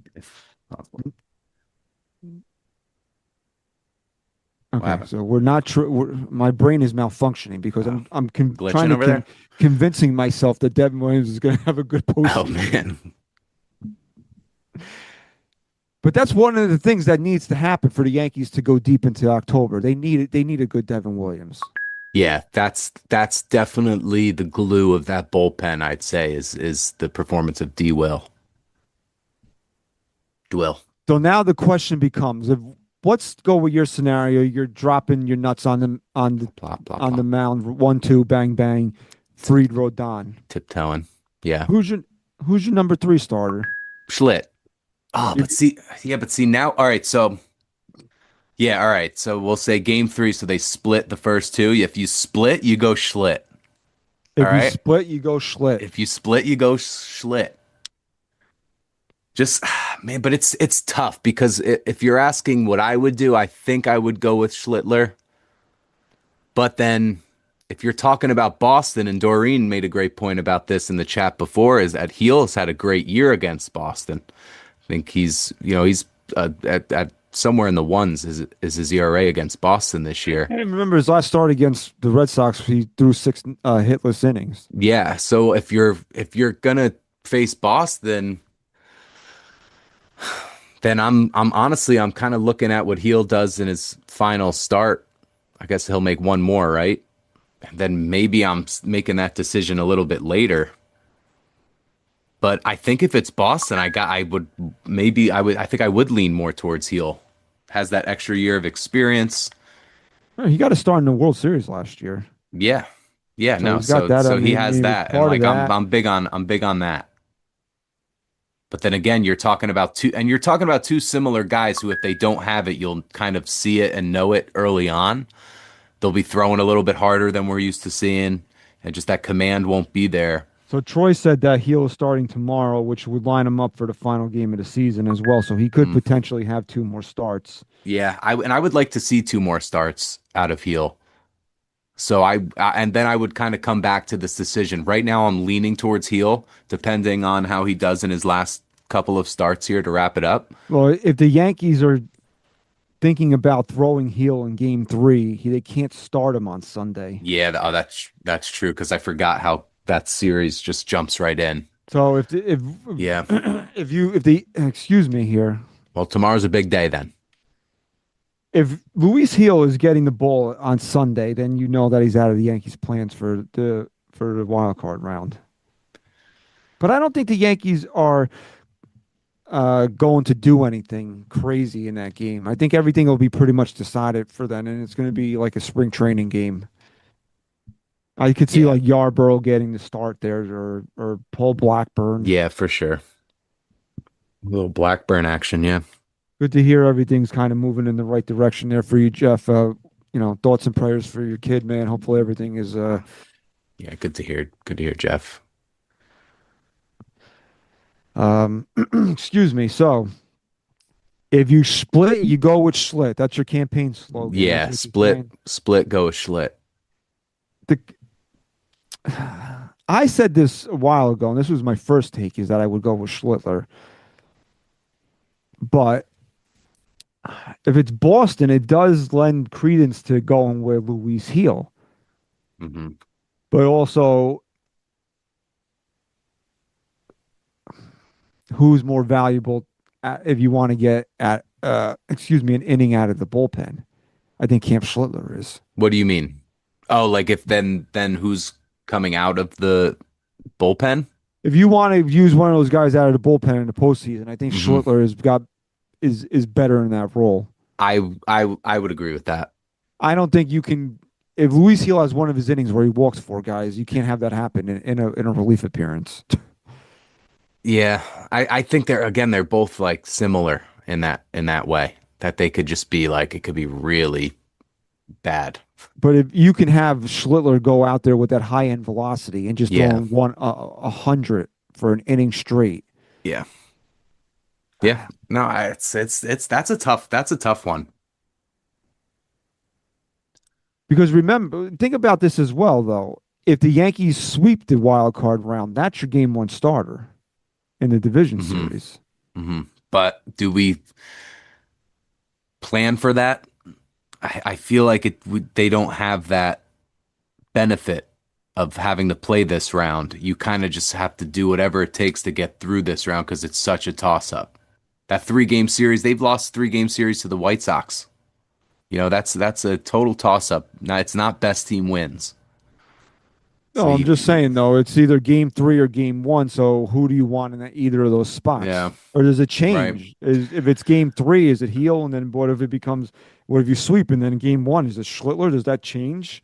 okay, happened? so we're not. Tr- we're, my brain is malfunctioning because I'm I'm con- Glitching trying to over con- there? convincing myself that Devin Williams is going to have a good post. Oh, man. But that's one of the things that needs to happen for the Yankees to go deep into October. They need it. They need a good Devin Williams. Yeah, that's that's definitely the glue of that bullpen, I'd say, is is the performance of D. Will. Dwill. So now the question becomes: if let's go with your scenario. You're dropping your nuts on the on the Plop, plop, on plop. the mound. One, two, bang, bang. Fried Rodon. Tiptoeing. Yeah. Who's your Who's your number three starter? Schlitt. Oh, but see, yeah, but see now, all right, so, yeah, all right, so we'll say game three, so they split the first two. If you split, you go Schlitt. If All you right. split, you go Schlitt. If you split, you go Schlitt. Just, man, but it's it's tough because i- if you're asking what I would do, I think I would go with Schlittler. But then if you're talking about Boston, and Doreen made a great point about this in the chat before, is that Heel's had a great year against Boston. I think he's, you know, he's uh, at, at somewhere in the ones is, is his E R A against Boston this year. I remember his last start against the Red Sox. He threw six uh, hitless innings. Yeah, so if you're if you're gonna face Boston, then I'm I'm honestly I'm kind of looking at what Heel does in his final start. I guess he'll make one more, right? And then maybe I'm s- making that decision a little bit later. But I think if it's Boston, I got I would maybe I would I think I would lean more towards Heel. Has that extra year of experience. Oh, he got a start in the World Series last year. Yeah. Yeah, So no. he's got So that, so I he mean, has he was that. And part of like I'm that. I'm big on I'm big on that. But then again, you're talking about two and you're talking about two similar guys who if they don't have it, you'll kind of see it and know it early on. They'll be throwing a little bit harder than we're used to seeing, and just that command won't be there. So Troy said that Heel is starting tomorrow, which would line him up for the final game of the season as well. So he could Mm. potentially have two more starts. Yeah, I and I would like to see two more starts out of Heel. So I, I and then I would kind of come back to this decision. Right now, I'm leaning towards Heel, depending on how he does in his last couple of starts here to wrap it up. Well, if the Yankees are thinking about throwing heel in Game Three, he, they can't start him on Sunday. Yeah, th- oh, that's that's true because I forgot how that series just jumps right in. So if the, if Yeah, if you if the excuse me here, well, tomorrow's a big day then. if Luis Heel is getting the ball on Sunday, then you know that he's out of the Yankees' plans for the for the wild card round. But I don't think the Yankees are uh, going to do anything crazy in that game. I think everything will be pretty much decided for them, and it's going to be like a spring training game. I could see Yeah. like Yarborough getting the start there, or or Paul Blackburn. Yeah, for sure. A little Blackburn action, yeah. Good to hear everything's kind of moving in the right direction there for you, Jeff. Uh, you know, thoughts and prayers for your kid, man. Hopefully everything is. Uh, Yeah, good to hear. Good to hear, Jeff. um, excuse me. So, if you split, you go with Schlitt. That's your campaign slogan. Yeah, That's what you're split, saying. split, go with Schlitt. The, I said this a while ago, and this was my first take, is that I would go with Schlittler. But if it's Boston, it does lend credence to going with Luis Heel. Mm-hmm. But also, who's more valuable at, if you want to get at, uh, excuse me, an inning out of the bullpen? I think Camp Schlittler is. What do you mean? Oh, like if then then who's coming out of the bullpen? If you want to use one of those guys out of the bullpen in the postseason, I think Mhm. Schlittler has got is is better in that role. I I I would agree with that. I don't think you can. If Luis Heel has one of his innings where he walks four guys, you can't have that happen in, in a in a relief appearance. Yeah, I, I think they're again they're both like similar in that in that way that they could just be like it could be really bad. But if you can have Schlittler go out there with that high end velocity and just Yeah. throw one a, a hundred for an inning straight, Yeah, yeah. No, I- it's it's it's that's a tough that's a tough one. because remember, think about this as well though. If the Yankees sweep the wild card round, that's your game one starter in the division Mhm. series. hmm But do we plan for that? I, I feel like it. we- They don't have that benefit of having to play this round. You kind of just have to do whatever it takes to get through this round because it's such a toss-up. That three-game series, they've lost three-game series to the White Sox. You know, that's that's a total toss-up. Now, it's not best team wins. No, So I'm you- just saying though, it's either game three or game one. So who do you want in that, either of those spots? Yeah. Or does it change? Is, if it's game three, is it Heel? And then what if it becomes, what if you sweep and then game one, is it Schlittler? Does that change?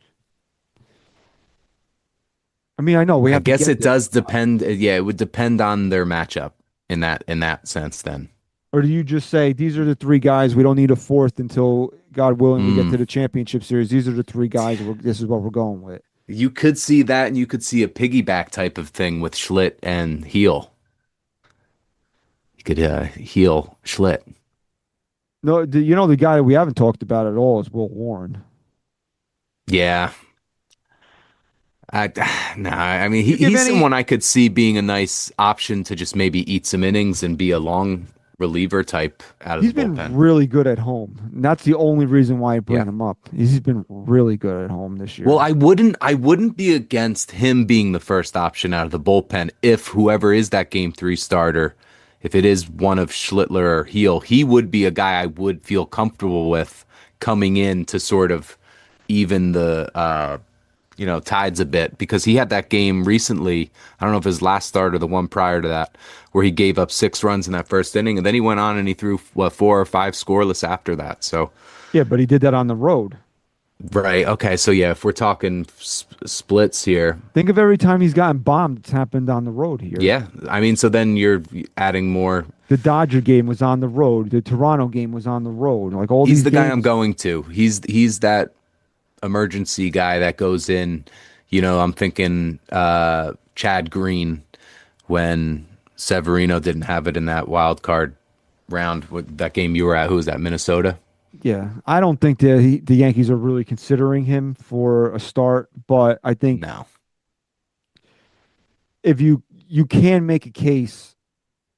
I mean, I know we I have to guess get it there. does depend. Yeah, it would depend on their matchup in that in that sense. Then. Or do you just say, these are the three guys, we don't need a fourth until, God willing, we get Mm. to the championship series. These are the three guys, we're, this is what we're going with. You could see that, and you could see a piggyback type of thing with Schlitt and Heel. You could uh, Heel Schlitt. No, the, you know, the guy that we haven't talked about at all is Will Warren. Yeah. I, nah, I mean, he, You give he's any- someone I could see being a nice option to just maybe eat some innings and be a long reliever type out of He's the been bullpen. really good at home. And that's the only reason why I bring Yeah. him up. He's been really good at home this year. Well, I wouldn't I wouldn't be against him being the first option out of the bullpen if whoever is that game three starter, if it is one of Schlittler or Heel, he would be a guy I would feel comfortable with coming in to sort of even the uh, you know, tides a bit because he had that game recently. I don't know if his last start or the one prior to that, where he gave up six runs in that first inning, and then he went on and he threw what four or five scoreless after that. So. yeah, but he did that on the road. Right. Okay. So yeah, if we're talking sp- splits here, Think of every time he's gotten bombed, it's happened on the road here. yeah. I mean, so then you're adding more. The Dodger game was on the road. The Toronto game was on the road. Like all He's these the guy I'm games- going to. He's he's that emergency guy that goes in. You know, I'm thinking uh, Chad Green when Severino didn't have it in that wild card round. With that game you were at, who was that? Minnesota. Yeah, I don't think the he, the Yankees are really considering him for a start, but I think No. if you you can make a case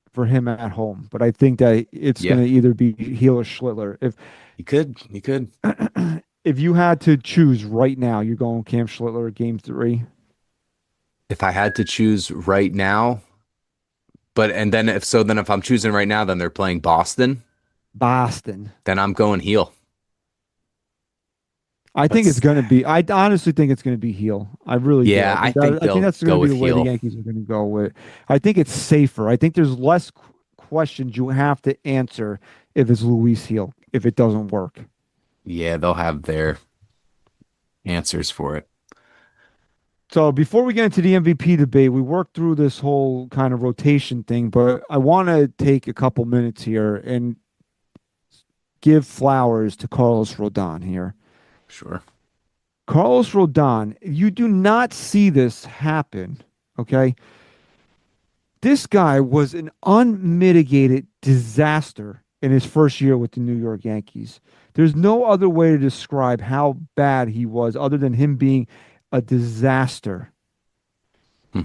for him at home, but I think that it's Yeah. going to either be Heel or Schlittler. If You could, you could. if you had to choose right now, you're going Cam Schlittler game three. If I had to choose right now, but and then if so, then if I'm choosing right now, then they're playing Boston. Boston. Then I'm going Heel. I think it's going to be. I honestly think it's going to be Heel. I really do. Yeah, I that- think I they'll think that's go going to be with the way the heel. Yankees are going to go with. I think it's safer. I think there's less qu- questions you have to answer if it's Luis Heel if it doesn't work. Yeah, they'll have their answers for it. So before we get into the M V P debate, we worked through this whole kind of rotation thing, but I want to take a couple minutes here and give flowers to Carlos Rodon here. Sure. Carlos Rodon, you do not see this happen, okay? This guy was an unmitigated disaster in his first year with the New York Yankees. There's no other way to describe how bad he was other than him being a disaster. Hmm.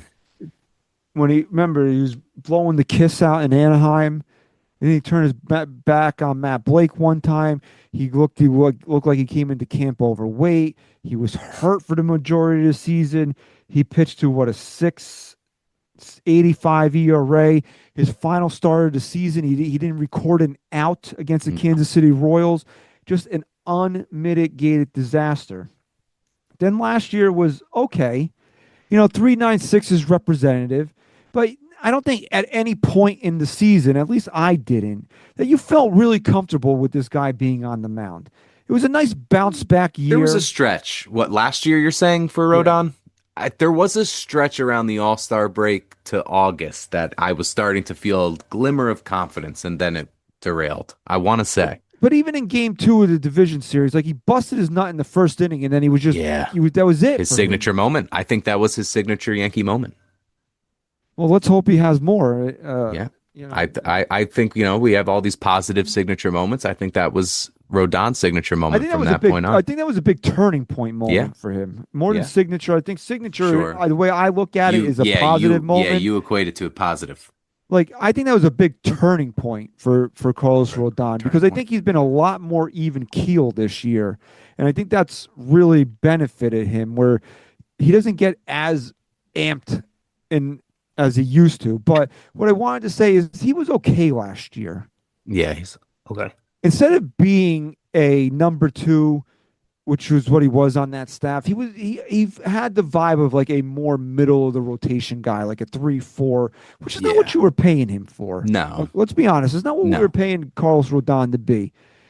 When he, remember, he was blowing the kiss out in Anaheim, and then he turned his ba- back on Matt Blake one time. He looked, he looked, looked like he came into camp overweight. He was hurt for the majority of the season. He pitched to what, a six eighty-five E R A. His final start of the season, he he didn't record an out against the Kansas City Royals. Just an unmitigated disaster. Then last year was okay. You know, three ninety-six is representative, but I don't think at any point in the season, at least I didn't, that you felt really comfortable with this guy being on the mound. It was a nice bounce back year. There was a stretch. What, last year you're saying for Rodon? I, there was a stretch around the All-Star break to August that I was starting to feel a glimmer of confidence, and then it derailed. I want to say. But even in game two of the division series, like he busted his nut in the first inning, and then he was just, Yeah. he was, that was it. His for him. signature moment. I think that was his signature Yankee moment. Well, let's hope he has more. Uh, Yeah. you know. I, I I think, you know, we have all these positive signature moments. I think that was Rodon's signature I moment think that from was that a big. point on. I think that was a big turning point moment Yeah. for him. More than Yeah. signature, I think signature. Sure. uh, the way I look at You- it is a yeah, positive you, moment. Yeah, you equate it to a positive. Like I think that was a big turning point for for Carlos Rodon because I think he's been a lot more even keel this year, and I think that's really benefited him where he doesn't get as amped in as he used to. But what I wanted to say is he was okay last year. Yeah, he's okay. Instead of being a number two, which was what he was on that staff, he was he he had the vibe of like a more middle of the rotation guy, like a three four, which is not what you were paying him for. No. Like, let's be honest, it's not what No. we were paying Carlos Rodon to be.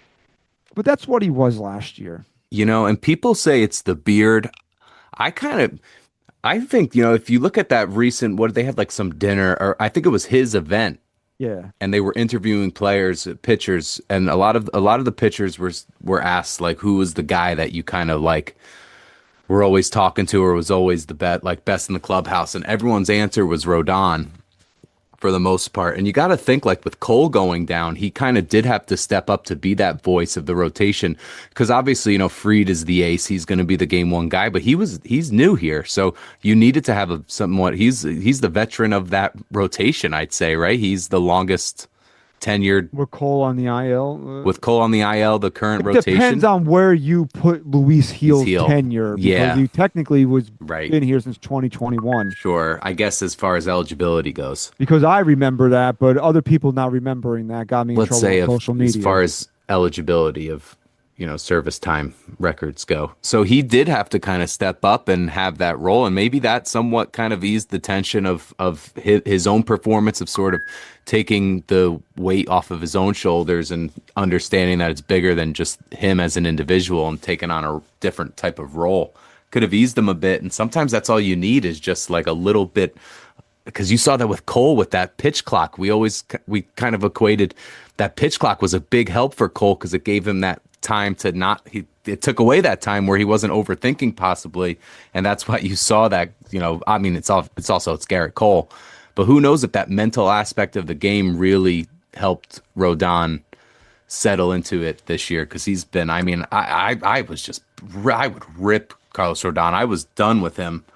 But that's what he was last year. You know, and people say it's the beard. I kind of, I think, you know, if you look at that recent, what they had like some dinner, or I think it was his event, Yeah. and they were interviewing players, pitchers, and a lot of a lot of the pitchers were were asked like, who was the guy that you kind of like were always talking to, or was always the bet like best in the clubhouse, and everyone's answer was Rodon for the most part. And you got to think like with Cole going down, he kind of did have to step up to be that voice of the rotation because obviously, you know, Fried is the ace. He's going to be the game one guy, but he was he's new here. So you needed to have a somewhat he's he's the veteran of that rotation, I'd say, right? He's the longest tenured With Cole on the I L. Uh, with Cole on the I L, the current it rotation. depends on where you put Luis Heel's Heel. tenure. Because Yeah. he technically was Right. been here since twenty twenty-one. Sure, I guess as far as eligibility goes. Because I remember that, but other people not remembering that got me in Let's trouble say on if, social media. as far as eligibility of, you know, service time records go. So he did have to kind of step up and have that role, and maybe that somewhat kind of eased the tension of of his, his own performance, of sort of taking the weight off of his own shoulders and understanding that it's bigger than just him as an individual and taking on a different type of role. Could have eased him a bit, and sometimes that's all you need is just like a little bit, because you saw that with Cole with that pitch clock. We always we kind of equated that pitch clock was a big help for Cole because it gave him that time to not he it took away that time where he wasn't overthinking possibly, and that's why you saw that. You know, I mean, it's all it's also it's Garrett Cole, but who knows if that mental aspect of the game really helped Rodon settle into it this year, because he's been. I mean, I I, I was just I would rip Carlos Rodon. I was done with him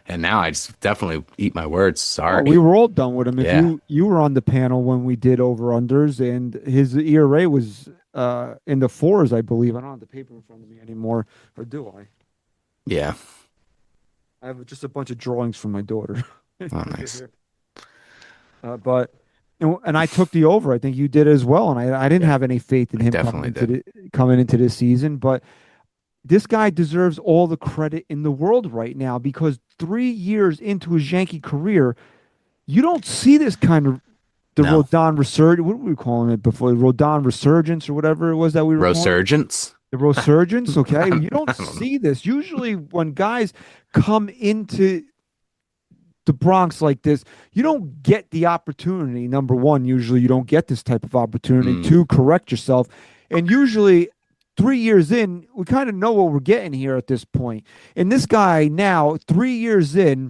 And now I just definitely eat my words. Sorry. Oh, we were all done with him. If Yeah. you you were on the panel when we did over unders, and his E R A was uh, in the fours, I believe. I don't have the paper in front of me anymore, or do I? Yeah. I have just a bunch of drawings from my daughter. Oh, nice. Uh, but and, and I took the over. I think you did as well, and I I didn't have any faith in him coming definitely into, the, coming into this season. But this guy deserves all the credit in the world right now, because three years into his Yankee career, you don't see this kind of the No. Rodon resurgence. What were we calling it before? Rodon resurgence or whatever it was that we were calling it? Resurgence? The resurgence, okay? You don't I don't know. see this. Usually when guys come into the Bronx like this, you don't get the opportunity. Number one, usually you don't get this type of opportunity Mm. to correct yourself. And usually three years in, we kind of know what we're getting here at this point. And this guy now, three years in,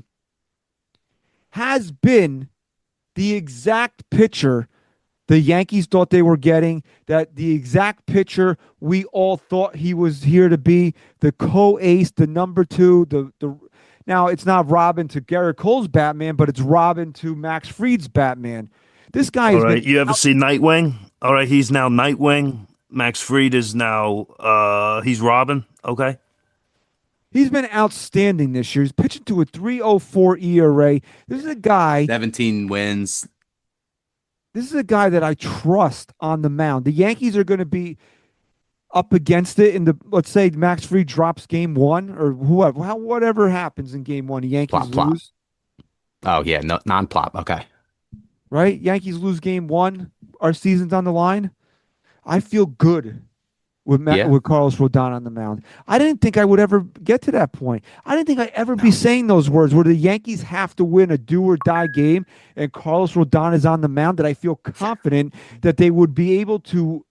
has been the exact pitcher the Yankees thought they were getting, that the exact pitcher we all thought he was here to be, the co-ace, the number two, the the now it's not Robin to Garrett Cole's Batman, but it's Robin to Max Fried's Batman. This guy All is right, you ever see Nightwing? All right, he's now Nightwing. Max Fried is now uh he's Robin. Okay. He's been outstanding this year. He's pitching to a three oh four E R A. This is a guy seventeen wins. This is a guy that I trust on the mound. The Yankees are going to be up against it in the, let's say Max Fried drops game one or whoever, how, whatever happens in game one, the Yankees Plop, plop. lose, Oh, yeah. No, non-plop. Okay. right? Yankees lose game one. Our season's on the line. I feel good with Ma- Yeah. with Carlos Rodon on the mound. I didn't think I would ever get to that point. I didn't think I'd ever be saying those words where the Yankees have to win a do or die game and Carlos Rodon is on the mound, that I feel confident that they would be able to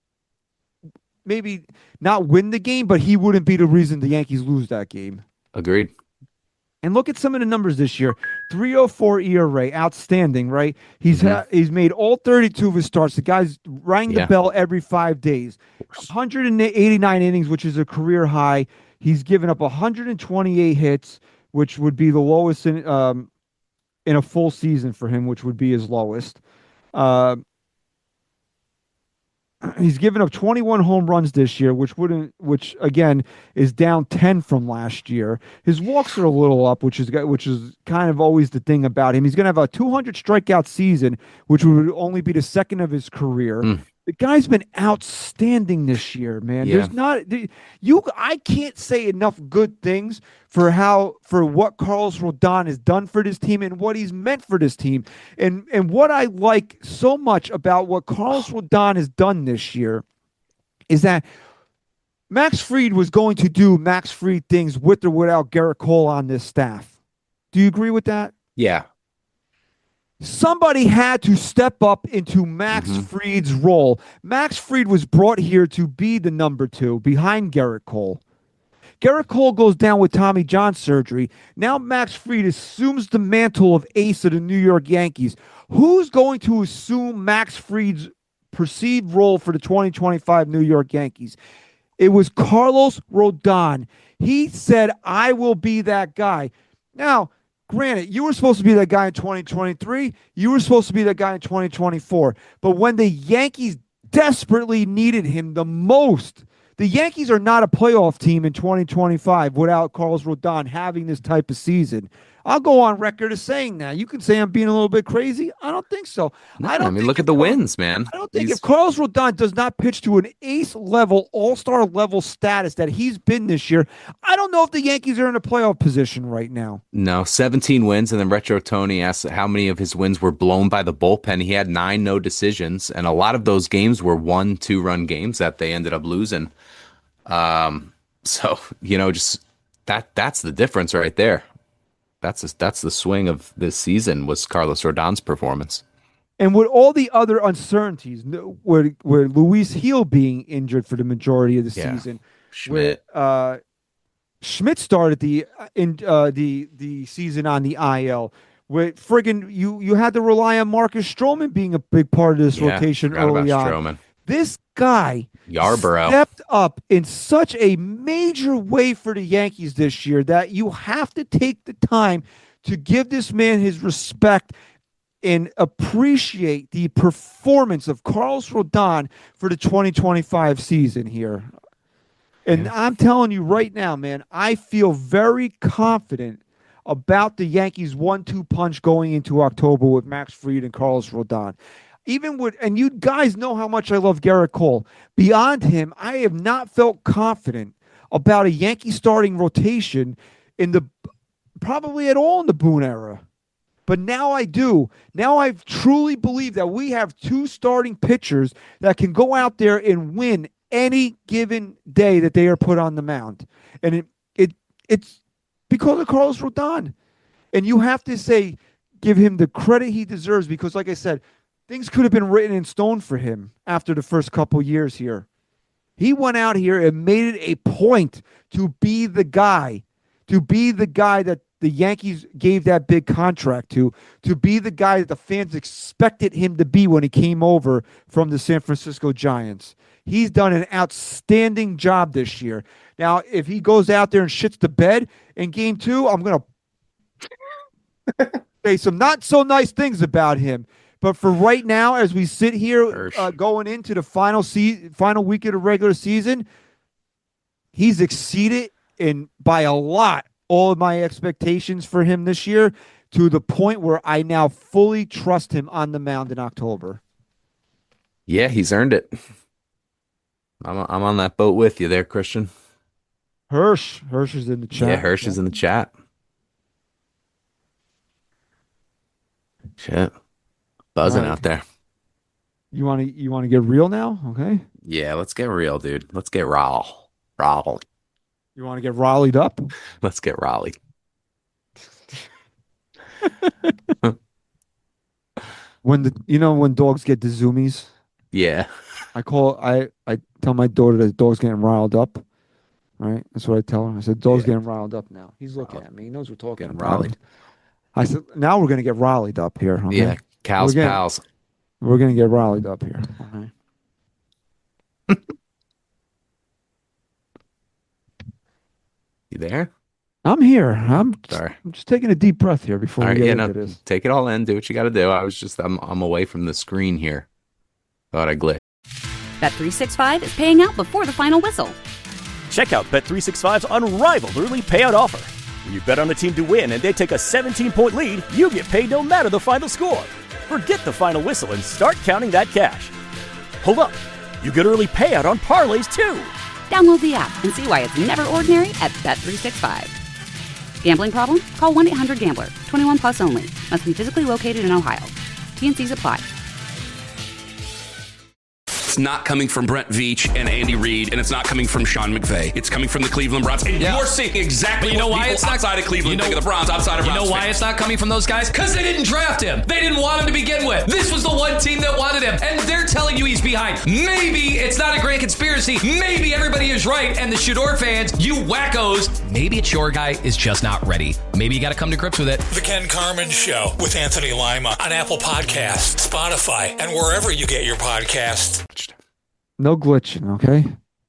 maybe not win the game, but he wouldn't be the reason the Yankees lose that game. Agreed. And look at some of the numbers this year. three oh four E R A, outstanding, right? He's ha- he's made all thirty-two of his starts. The guy's rang the Yeah. bell every five days. one hundred eighty-nine innings, which is a career high. He's given up one hundred twenty-eight hits, which would be the lowest in um, in a full season for him, which would be his lowest. Uh, He's given up twenty-one home runs this year, which wouldn't, which again is down ten from last year. His walks are a little up, which is which is kind of always the thing about him. He's going to have a two hundred strikeout season, which would only be the second of his career. Mm. The guy's been outstanding this year, man. Yeah. There's not the- you. I can't say enough good things for how for what Carlos Rodon has done for this team and what he's meant for this team. And and what I like so much about what Carlos Rodon has done this year is that Max Fried was going to do Max Fried things with or without Garrett Cole on this staff. Do you agree with that? Yeah. Somebody had to step up into Max Mhm. Fried's role. Max Fried was brought here to be the number two behind Garrett Cole. Garrett Cole goes down with Tommy John surgery. Now Max Fried assumes the mantle of ace of the New York Yankees. Who's going to assume Max Fried's perceived role for the twenty twenty-five New York Yankees? It was Carlos Rodon. He said, I will be that guy. Now, granted, you were supposed to be that guy in twenty twenty-three. You were supposed to be that guy in twenty twenty-four. But when the Yankees desperately needed him the most, the Yankees are not a playoff team in twenty twenty-five without Carlos Rodon having this type of season. I'll go on record as saying that. You can say I'm being a little bit crazy. I don't think so. No, I don't I mean, think look if at the Carl- wins, man. I don't think He's- if Carlos Rodon does not pitch to an ace level, all-star level status that he's been this year, I don't know if the Yankees are in a playoff position right now. No, seventeen wins, and then Retro Tony asked how many of his wins were blown by the bullpen. He had nine no decisions, and a lot of those games were one, two-run games that they ended up losing. Um, so you know, just that that's the difference right there. That's that's the swing of this season was Carlos Rodon's performance. And with all the other uncertainties, no- with, with Luis Heel being injured for the majority of the Yeah. season, Schmidt. with, uh, Schmidt started the in uh, the the season on the I L. With friggin' you you had to rely on Marcus Stroman being a big part of this Yeah, rotation forgot about early on. Stroman. This guy Yarborough. stepped up in such a major way for the Yankees this year that you have to take the time to give this man his respect and appreciate the performance of Carlos Rodon for the twenty twenty-five season here. And yeah. I'm telling you right now, man, I feel very confident about the Yankees one two punch going into October with Max Fried and Carlos Rodon. Even with, and you guys know how much I love Garrett Cole. Beyond him, I have not felt confident about a Yankee starting rotation in the probably at all in the Boone era. But now I do. Now I truly believe that we have two starting pitchers that can go out there and win any given day that they are put on the mound. And it it it's because of Carlos Rodon. And you have to say, give him the credit he deserves because, like I said, things could have been written in stone for him after the first couple years here. He went out here and made it a point to be the guy, to be the guy that the Yankees gave that big contract to, to be the guy that the fans expected him to be when he came over from the San Francisco Giants. He's done an outstanding job this year. Now, if he goes out there and shits the bed in game two, I'm going to say some not so nice things about him. But for right now, as we sit here uh, going into the final se- final week of the regular season, he's exceeded in by a lot all of my expectations for him this year to the point where I now fully trust him on the mound in October. Yeah, he's earned it. I'm I'm on that boat with you there, Christian. Hirsch. Hirsch is in the chat. Yeah, Hirsch yeah. is in the chat. Shit. Buzzing right. out there. You want to you want to get real now? Okay. Yeah, let's get real, dude. Let's get raw. Raw. You want to get rallied up? Let's get rallied. When the you know when dogs get the zoomies? Yeah. I call I I tell my daughter that the dog's getting riled up. Right? That's what I tell her. I said, dog's yeah. getting riled up now. He's looking at me. He knows we're talking getting about rallied. It. I said, now we're gonna get rallied up here. Okay? Yeah. Cows, we're getting, pals. We're gonna get rallied up here. Okay. You there? I'm here. I'm sorry. I'm just taking a deep breath here before all we right, get yeah, into no, this. Take it all in. Do what you got to do. I was just I'm I'm away from the screen here. Thought I glitched. Bet three sixty-five is paying out before the final whistle. Check out Bet three sixty-five's unrivaled early payout offer. When you bet on a team to win and they take a seventeen-point lead, you get paid no matter the final score. Forget the final whistle and start counting that cash. Hold up. You get early payout on parlays too. Download the app and see why it's never ordinary at Bet three sixty-five. Gambling problem? Call one eight hundred gambler. twenty-one plus only. Must be physically located in Ohio. T N Cs apply. It's not coming from Brent Veach and Andy Reid, and it's not coming from Sean McVay. It's coming from the Cleveland Browns. And yeah. you're seeing exactly you know what why people it's not, outside of Cleveland you know, think of the Browns, outside of You Browns know why fans. it's not coming from those guys? Because they didn't draft him. They didn't want him to begin with. This was the one team that wanted him, and they're telling you he's behind. Maybe it's not a great conspiracy. Maybe everybody is right, and the Shador fans, you wackos, maybe it's your guy is just not ready. Maybe you got to come to grips with it. The Ken Carman Show with Anthony Lima on Apple Podcasts, Spotify, and wherever you get your podcasts. No glitching, okay?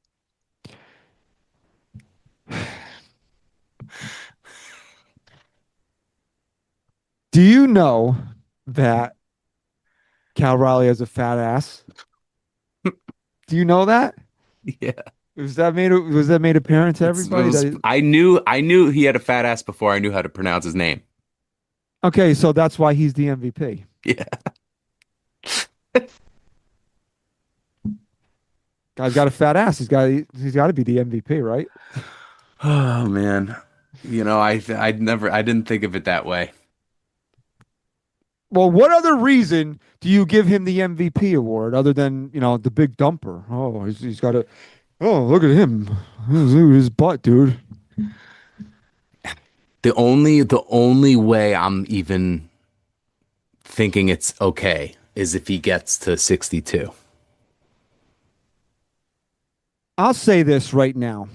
Do you know that Cal Raleigh has a fat ass? Do you know that? Yeah. Was that made? Was that made apparent to everybody? Was, that I knew. I knew he had a fat ass before I knew how to pronounce his name. Okay, so that's why he's the M V P. Yeah. Guy's got a fat ass. He's got. He's got to be the M V P, right? Oh man, you know, I I never. I didn't think of it that way. Well, what other reason do you give him the M V P award other than, you know, the big dumper? Oh, he's, he's got a. Oh, look at him. Look at his butt, dude. The only the only way I'm even thinking it's okay is if he gets to sixty-two. I'll say this right now.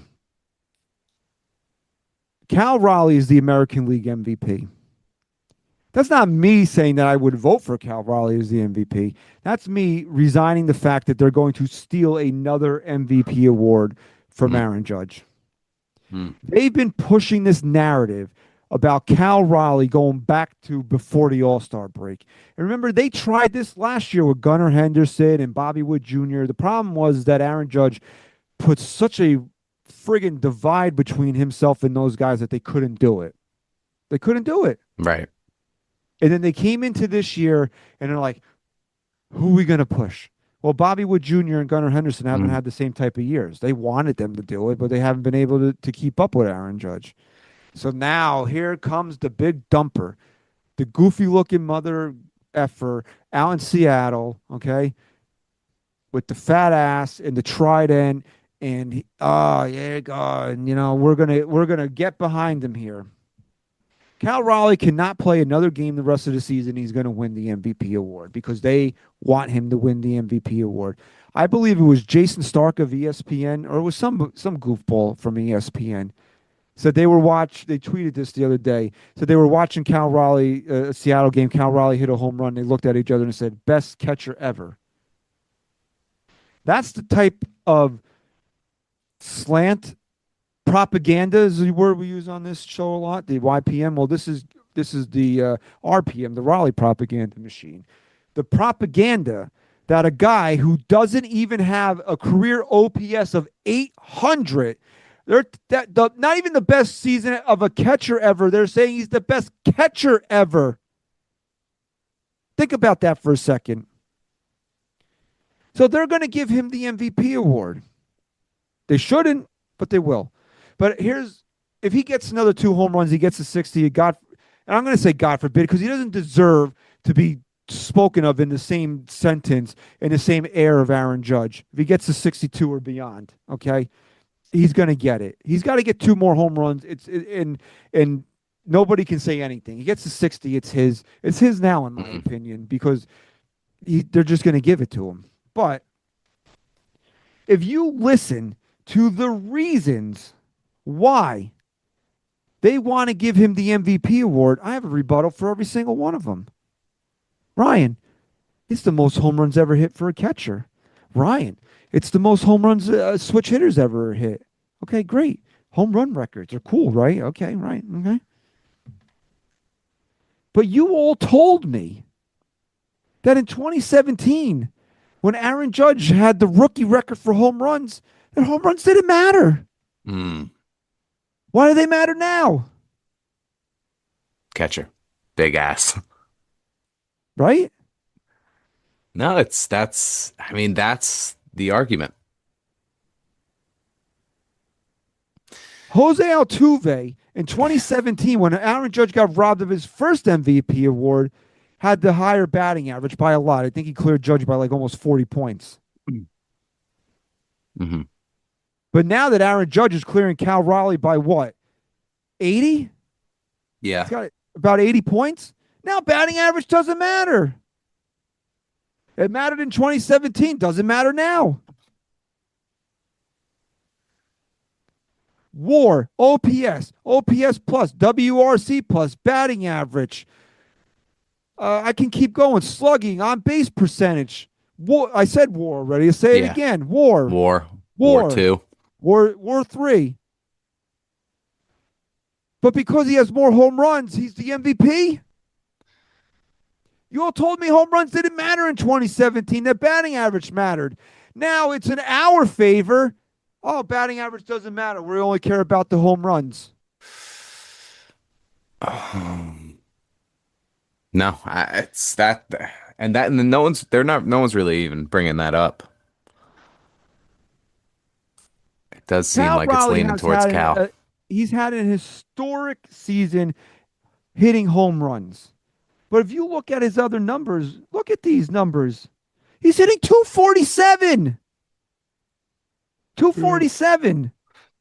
Cal Raleigh is the American League M V P. That's not me saying that I would vote for Cal Raleigh as the M V P. That's me resigning the fact that they're going to steal another M V P award from mm. Aaron Judge. Mm. They've been pushing this narrative about Cal Raleigh going back to before the All-Star break. And remember, they tried this last year with Gunnar Henderson and Bobby Wood Junior The problem was that Aaron Judge put such a friggin' divide between himself and those guys that they couldn't do it. They couldn't do it. Right. And then they came into this year and they're like, who are we going to push? Well, Bobby Wood Junior and Gunnar Henderson haven't mm. had the same type of years. They wanted them to do it, but they haven't been able to, to keep up with Aaron Judge. So now here comes the big dumper, the goofy-looking mother effer out in Seattle, okay, with the fat ass and the trident, and oh yeah, God, you know we're gonna we're gonna get behind him here. Cal Raleigh cannot play another game the rest of the season. He's going to win the M V P award because they want him to win the M V P award. I believe it was Jason Stark of E S P N, or it was some some goofball from E S P N. Said they were watch. They tweeted this the other day. Said they were watching Cal Raleigh, uh, a Seattle game. Cal Raleigh hit a home run. They looked at each other and said, "Best catcher ever." That's the type of slant propaganda is the word we use on this show a lot. The Y P M. Well, this is this is the uh, R P M, the Raleigh propaganda machine. The propaganda that a guy who doesn't even have a career O P S of eight hundred. They're that the, not even the best season of a catcher ever. They're saying he's the best catcher ever. Think about that for a second. So they're going to give him the M V P award. They shouldn't, but they will. But here's, if he gets another two home runs, he gets a sixty. God, and I'm going to say God forbid, because he doesn't deserve to be spoken of in the same sentence, in the same air of Aaron Judge. If he gets a sixty-two or beyond, okay? He's going to get it. He's got to get two more home runs. It's it, and and nobody can say anything. He gets a sixty. It's his. It's his now, in my mm-hmm. opinion, because he, they're just going to give it to him. But if you listen to the reasons why they want to give him the M V P award, I have a rebuttal for every single one of them. Ryan, it's the most home runs ever hit for a catcher. Ryan, it's the most home runs uh, switch hitters ever hit. Okay, great. Home run records are cool, right? Okay, right. Okay. But you all told me that in twenty seventeen, when Aaron Judge had the rookie record for home runs, that home runs didn't matter. Mm. Why do they matter now? Catcher. Big ass. Right? No, it's that's I mean, that's the argument. Jose Altuve in twenty seventeen, when Aaron Judge got robbed of his first M V P award, had the higher batting average by a lot. I think he cleared Judge by like almost forty points. Mm-hmm. But now that Aaron Judge is clearing Cal Raleigh by what? eighty? Yeah. He's got about eighty points. Now batting average doesn't matter. It mattered in twenty seventeen. Doesn't matter now. WAR, O P S, O P S plus, W R C plus, batting average. Uh, I can keep going. Slugging, on base percentage. War, I said WAR already. I'll say it yeah. again. WAR. WAR. WAR. WAR two. WAR, WAR three. But because he has more home runs, he's the M V P? You all told me home runs didn't matter in twenty seventeen. That batting average mattered. Now it's in our favor. Oh, batting average doesn't matter. We only care about the home runs. Um, no, I, it's that, and that, and no one's they're not. No one's really even bringing that up. It does seem Cal like Raleigh it's leaning towards an, Cal. uh, he's had an historic season hitting home runs. But if you look at his other numbers, look at these numbers. He's hitting two forty-seven. two forty-seven.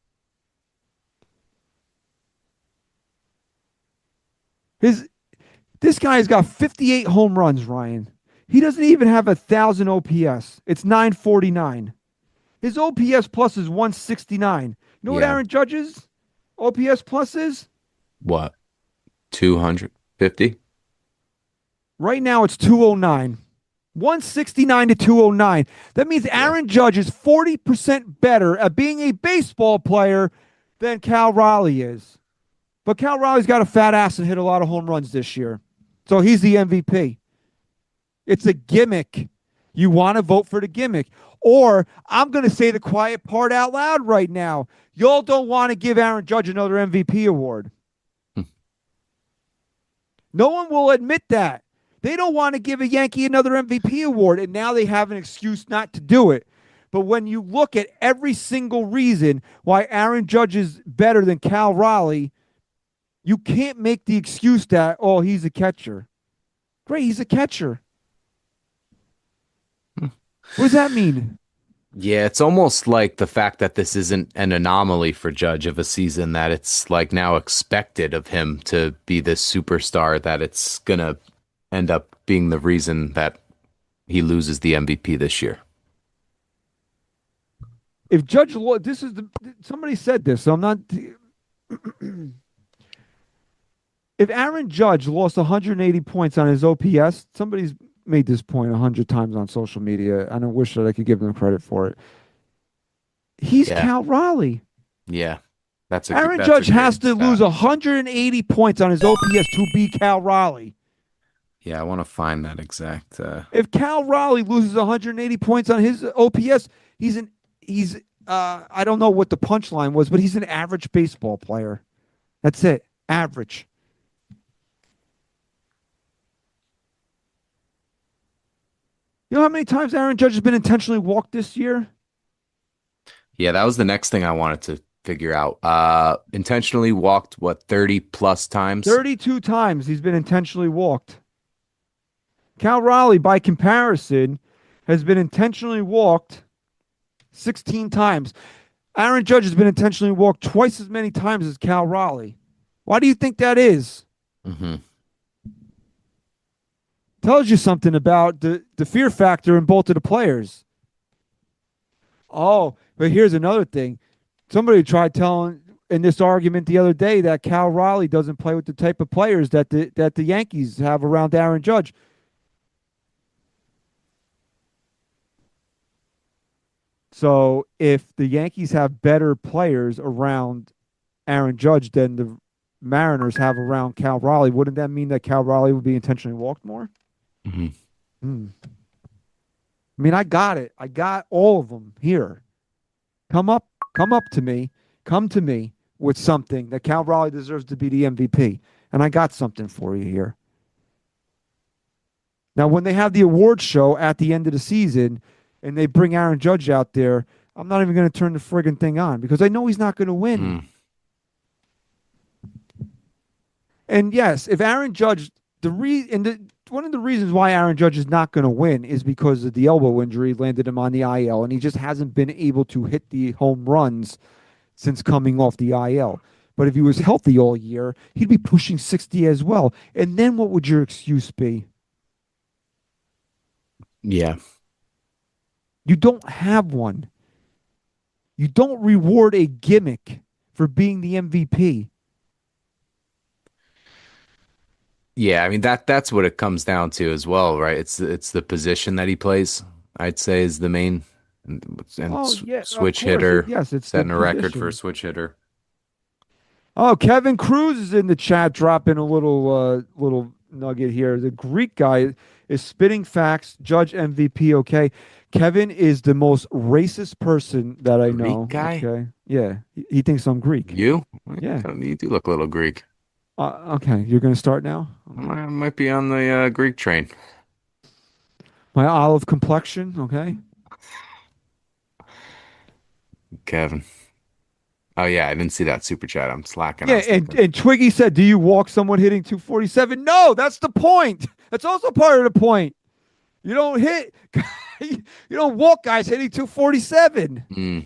His this guy's got fifty-eight home runs, Ryan. He doesn't even have a thousand O P S. It's nine forty-nine. His O P S plus is one sixty-nine. You know what Yeah. Aaron Judge's O P S plus is? What? two hundred fifty? Right now it's two oh nine. one sixty-nine to two oh nine. That means Aaron Judge is forty percent better at being a baseball player than Cal Raleigh is. But Cal Raleigh's got a fat ass and hit a lot of home runs this year. So he's the M V P. It's a gimmick. You want to vote for the gimmick. Or I'm going to say the quiet part out loud right now. Y'all don't want to give Aaron Judge another M V P award. Hmm. No one will admit that. They don't want to give a Yankee another M V P award, and now they have an excuse not to do it. But when you look at every single reason why Aaron Judge is better than Cal Raleigh, you can't make the excuse that, oh, he's a catcher. Great, he's a catcher. What does that mean? Yeah, it's almost like the fact that this isn't an anomaly for Judge of a season, that it's like now expected of him to be this superstar, that it's going to end up being the reason that he loses the M V P this year. If Judge, this is the, somebody said this, so I'm not. If Aaron Judge lost one hundred eighty points on his O P S, somebody's made this point a hundred times on social media, and I wish that I could give them credit for it. He's yeah. Cal Raleigh. Yeah, that's a, Aaron that's Judge a has to stat. lose one hundred eighty points on his O P S to be Cal Raleigh. Yeah, I want to find that exact. Uh... If Cal Raleigh loses one hundred eighty points on his O P S, he's an he's uh I don't know what the punchline was, but he's an average baseball player. That's it, average. You know how many times Aaron Judge has been intentionally walked this year? Yeah, that was the next thing I wanted to figure out. Uh, intentionally walked, what, thirty plus times? thirty-two times he's been intentionally walked. Cal Raleigh, by comparison, has been intentionally walked sixteen times. Aaron Judge has been intentionally walked twice as many times as Cal Raleigh. Why do you think that is? Mm-hmm. Tells you something about the, the fear factor in both of the players. Oh, but here's another thing. Somebody tried telling in this argument the other day that Cal Raleigh doesn't play with the type of players that the that the Yankees have around Aaron Judge. So if the Yankees have better players around Aaron Judge than the Mariners have around Cal Raleigh, wouldn't that mean that Cal Raleigh would be intentionally walked more? Mm-hmm. Mm. I mean, I got it. I got all of them here. Come up, come up to me, come to me with something that Cal Raleigh deserves to be the M V P, and I got something for you here. Now, when they have the award show at the end of the season, and they bring Aaron Judge out there, I'm not even going to turn the friggin' thing on because I know he's not going to win. Mm. And yes, if Aaron Judge, the re and the one of the reasons why Aaron Judge is not going to win is because of the elbow injury landed him on the I L, and he just hasn't been able to hit the home runs since coming off the I L. But if he was healthy all year, he'd be pushing sixty as well. And then what would your excuse be? Yeah. You don't have one. You don't reward a gimmick for being the M V P. Yeah, I mean that that's what it comes down to as well, right? It's it's the position that he plays, I'd say, is the main and, and oh, sw- yeah, switch hitter. Yes, it's setting a record position. for a switch hitter. Oh, Kevin Cruz is in the chat, dropping a little uh, little nugget here. The Greek guy is spitting facts. Judge M V P. Okay, Kevin is the most racist person that I know. Greek guy? Okay, yeah, he, he thinks I'm Greek. You? Yeah, you do look a little Greek. Uh, okay, you're going to start now? I might be on the uh, Greek train. My olive complexion, okay? Kevin. Oh, yeah, I didn't see that super chat. I'm slacking. Yeah, and, and Twiggy said, do you walk someone hitting two forty-seven? No, that's the point. That's also part of the point. You don't hit, you don't walk guys hitting two forty-seven. Mm.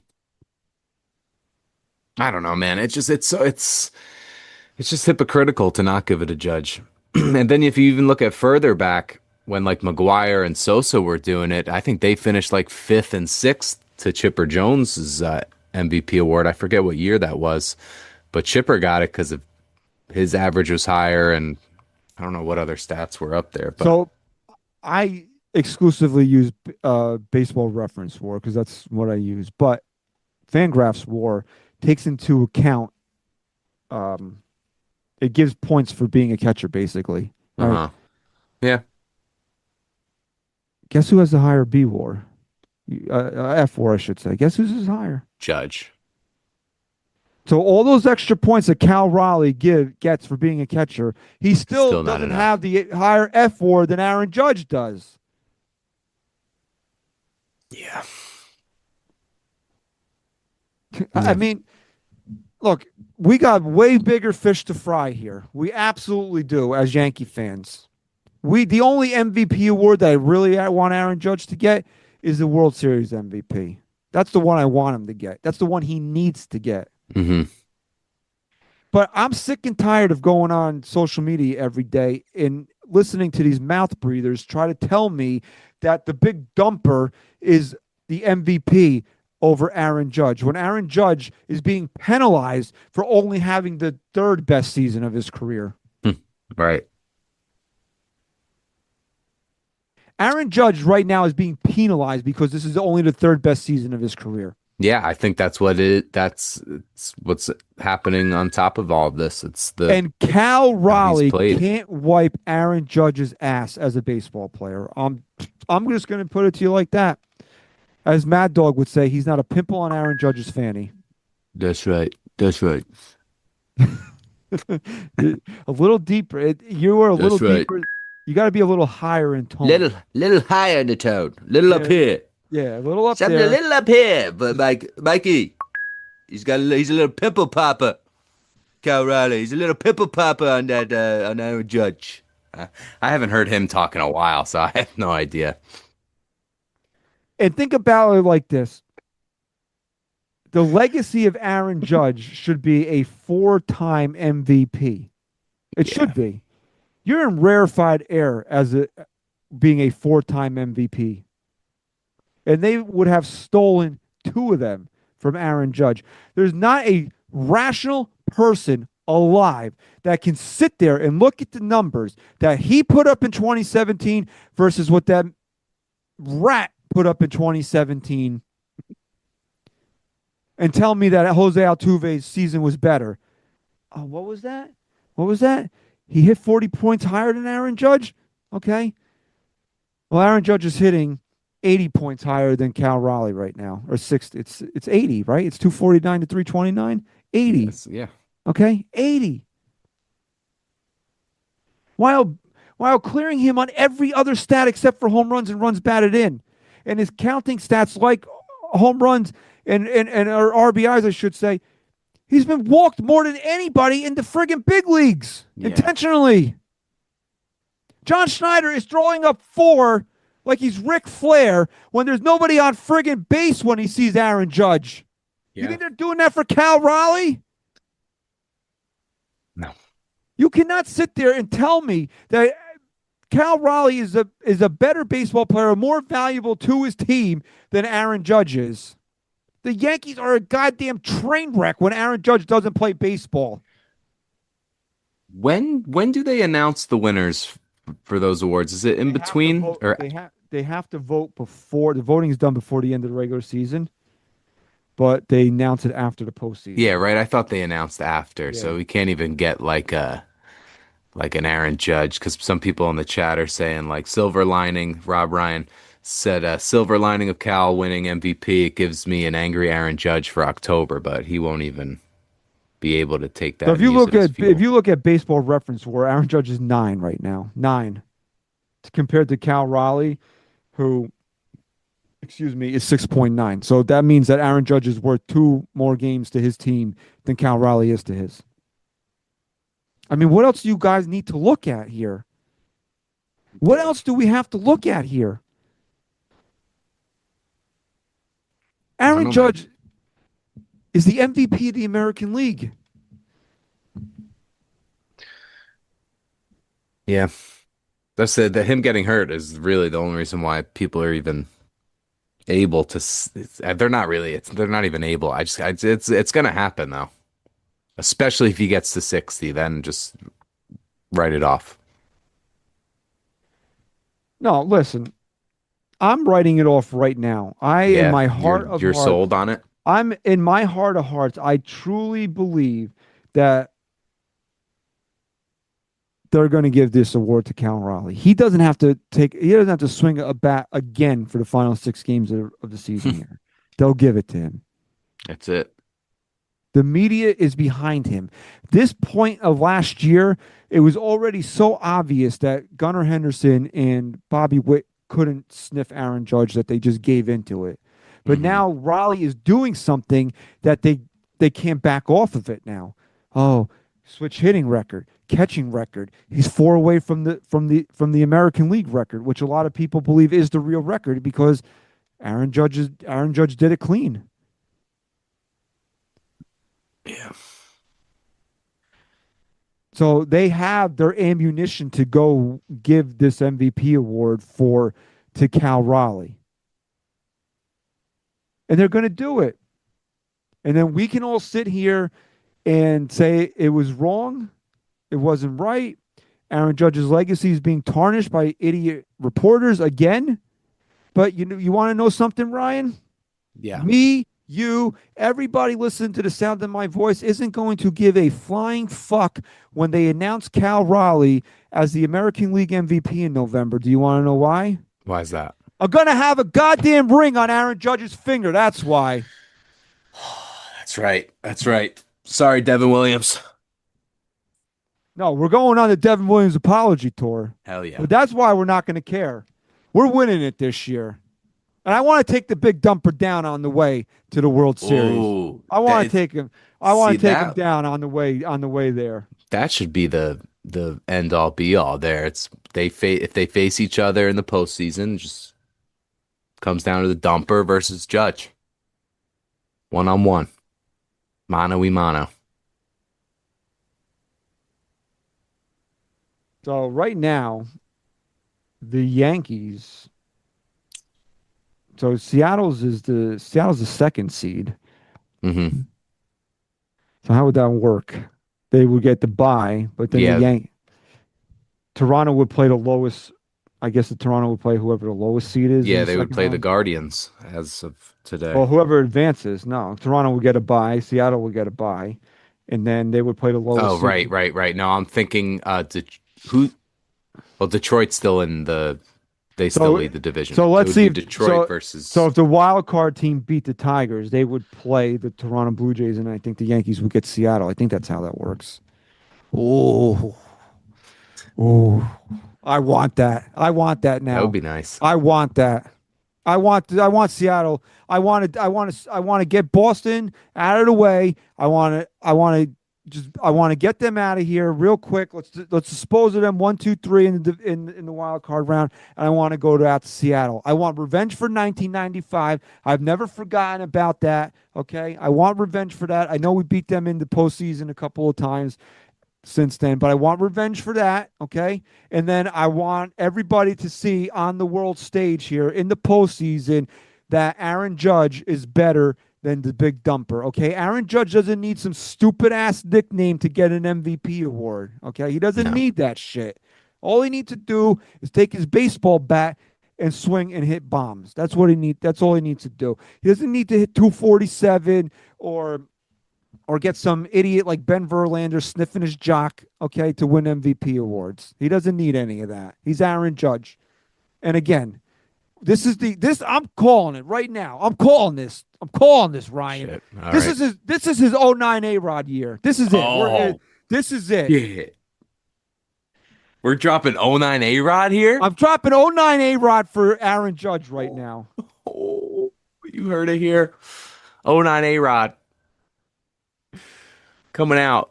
I don't know, man. It's just, it's so, it's... It's just hypocritical to not give it a Judge. And then if you even look at further back, when like McGuire and Sosa were doing it, I think they finished like fifth and sixth to Chipper Jones's uh, M V P award. I forget what year that was, but Chipper got it because of his average was higher, and I don't know what other stats were up there. But so I exclusively use uh, Baseball Reference War because that's what I use. But Fangraphs War takes into account um, It gives points for being a catcher, basically. Right? Uh-huh. Yeah. Guess who has the higher B WAR? Uh, uh, F WAR, I should say. Guess who's is higher? Judge. So all those extra points that Cal Raleigh give gets for being a catcher, he still, Still not doesn't enough. have the higher F WAR than Aaron Judge does. Yeah. I mean, look, we got way bigger fish to fry here. We absolutely do as Yankee fans. We the only M V P award that I really want Aaron Judge to get is the World Series M V P. That's the one I want him to get. That's the one he needs to get. Mm-hmm. But I'm sick and tired of going on social media every day and listening to these mouth breathers try to tell me that the big dumper is the M V P over Aaron Judge, when Aaron Judge is being penalized for only having the third best season of his career. Right. Aaron Judge right now is being penalized because this is only the third best season of his career. Yeah, I think that's what it. That's it's what's happening on top of all of this. It's the And Cal Raleigh played. can't wipe Aaron Judge's ass as a baseball player. I'm, I'm just going to put it to you like that. As Mad Dog would say, he's not a pimple on Aaron Judge's fanny. That's right. That's right. A little deeper. It, you are a That's little right. deeper. You got to be a little higher in tone. Little, little higher in the tone. Little up Yeah. here. Yeah, a little up Something there. a little up here. But Mike, Mikey, he's got a, li- he's a little pimple popper. Cal Riley, he's a little pimple popper on that uh, on Aaron Judge. I haven't heard him talk in a while, so I have no idea. And think about it like this. The legacy of Aaron Judge should be a four-time M V P. It should be. You're in rarefied air as a being a four-time M V P. And they would have stolen two of them from Aaron Judge. There's not a rational person alive that can sit there and look at the numbers that he put up in twenty seventeen versus what that rat put up in twenty seventeen and tell me that Jose Altuve's season was better. Oh, what was that? What was that? He hit forty points higher than Aaron Judge? Okay. Well, Aaron Judge is hitting eighty points higher than Cal Raleigh right now, or sixty. It's it's eighty, right? It's two forty-nine to three twenty-nine. eighty. Yes, yeah. Okay, eighty. While while clearing him on every other stat except for home runs and runs batted in, and his counting stats like home runs and and and or R B Is, I should say, he's been walked more than anybody in the friggin' big leagues Yeah. intentionally. John Schneider is throwing up four like he's Ric Flair when there's nobody on friggin' base when he sees Aaron Judge. You Yeah. think they're doing that for Cal Raleigh? No. You cannot sit there and tell me that Cal Raleigh is a is a better baseball player, more valuable to his team than Aaron Judge is. The Yankees are a goddamn train wreck when Aaron Judge doesn't play baseball. When when do they announce the winners f- for those awards? Is it in between Vote- or they have they have to vote before the voting is done before the end of the regular season, but they announce it after the postseason. Yeah, right. I thought they announced after, so Yeah. we can't even get like a like an Aaron Judge because some people in the chat are saying like silver lining. Rob Ryan said uh, silver lining of Cal winning M V P. It gives me an angry Aaron Judge for October, but he won't even be able to take that. So if and you use look it as at fuel. if you look at Baseball Reference, where Aaron Judge is nine right now, nine, compared to Cal Raleigh, who, excuse me, is six point nine. So that means that Aaron Judge is worth two more games to his team than Cal Raleigh is to his. I mean, what else do you guys need to look at here? What else do we have to look at here? Aaron know, Judge is the M V P of the American League. Yeah, that's it. That him getting hurt is really the only reason why people are even able to. s- it's- They're not really. It's they're not even able. I just. I, it's it's gonna happen though, especially if he gets to sixty. Then just write it off. No, listen. I'm writing it off right now. I, Yeah, in my heart you're, of you're hearts, sold on it. I'm in my heart of hearts. I truly believe that they're going to give this award to Cal Raleigh. He doesn't have to take. He doesn't have to swing a bat again for the final six games of, of the season here. They'll give it to him. That's it. The media is behind him. This point of last year, it was already so obvious that Gunnar Henderson and Bobby Witt couldn't sniff Aaron Judge that they just gave into it. But mm-hmm. now Raleigh is doing something that they they can't back off of it now. Oh, switch hitting record, catching record. He's four away from the from the from the American League record, which a lot of people believe is the real record because Aaron Judge is, Aaron Judge did it clean. Yeah. So they have their ammunition to go give this M V P award for to Cal Raleigh. And they're going to do it. And then we can all sit here and say it was wrong. It wasn't right. Aaron Judge's legacy is being tarnished by idiot reporters again. But you know, you want to know something, Ryan? Yeah. Me, you, everybody listening to the sound of my voice isn't going to give a flying fuck when they announce Cal Raleigh as the American League M V P in November. Do you want to know why? Why is that? I'm going to have a goddamn ring on Aaron Judge's finger. That's why. That's right. That's right. Sorry, Devin Williams. No, we're going on the Devin Williams apology tour. Hell yeah. But that's why we're not going to care. We're winning it this year. And I want to take the big dumper down on the way to the World Series. Ooh, I want to take him. I want to take that, him down on the way on the way there. That should be the the end all be all there. It's they fa- if they face each other in the postseason, just comes down to the dumper versus Judge. One on one. Mano y mano. So right now, the Yankees. So Seattle's is the Seattle's the second seed. Mm-hmm. So how would that work? They would get the bye, but then yeah. the Yan- Toronto would play the lowest. I guess the Toronto would play whoever the lowest seed is. Yeah, the they would play round. the Guardians as of today. Well, whoever advances. No, Toronto would get a bye. Seattle would get a bye, and then they would play the lowest. Oh, seed. right, right, right. No, I'm thinking uh, De- who? Well, Detroit's still in the. They still so, lead the division. So let's see. If, Detroit so, versus. So if the wild card team beat the Tigers, they would play the Toronto Blue Jays, and I think the Yankees would get Seattle. I think that's how that works. Oh, oh, I want that. I want that now. That would be nice. I want that. I want. I want Seattle. I want to. I want to. I want to get Boston out of the way. I want to. I want to. Just I want to get them out of here real quick. Let's let's dispose of them one, two, three in the in in the wild card round, and I want to go to out to Seattle. I want revenge for nineteen ninety-five. I've never forgotten about that. Okay, I want revenge for that. I know we beat them in the postseason a couple of times since then, but I want revenge for that. Okay, and then I want everybody to see on the world stage here in the postseason that Aaron Judge is better than the big dumper, okay? Aaron Judge doesn't need some stupid-ass nickname to get an M V P award, okay? He doesn't no. need that shit. All he needs to do is take his baseball bat and swing and hit bombs. That's what he need. That's all he needs to do. He doesn't need to hit two forty-seven or or get some idiot like Ben Verlander sniffing his jock, okay, to win M V P awards. He doesn't need any of that. He's Aaron Judge. And again, This is the this I'm calling it right now. I'm calling this. I'm calling this, Ryan. This right. is his this is his oh nine A-Rod year. This is it. Oh. We're, this is it. Yeah. We're dropping oh nine A-Rod here? I'm dropping oh nine A-Rod for Aaron Judge right now. Oh, you heard it here. oh nine A-Rod. Coming out.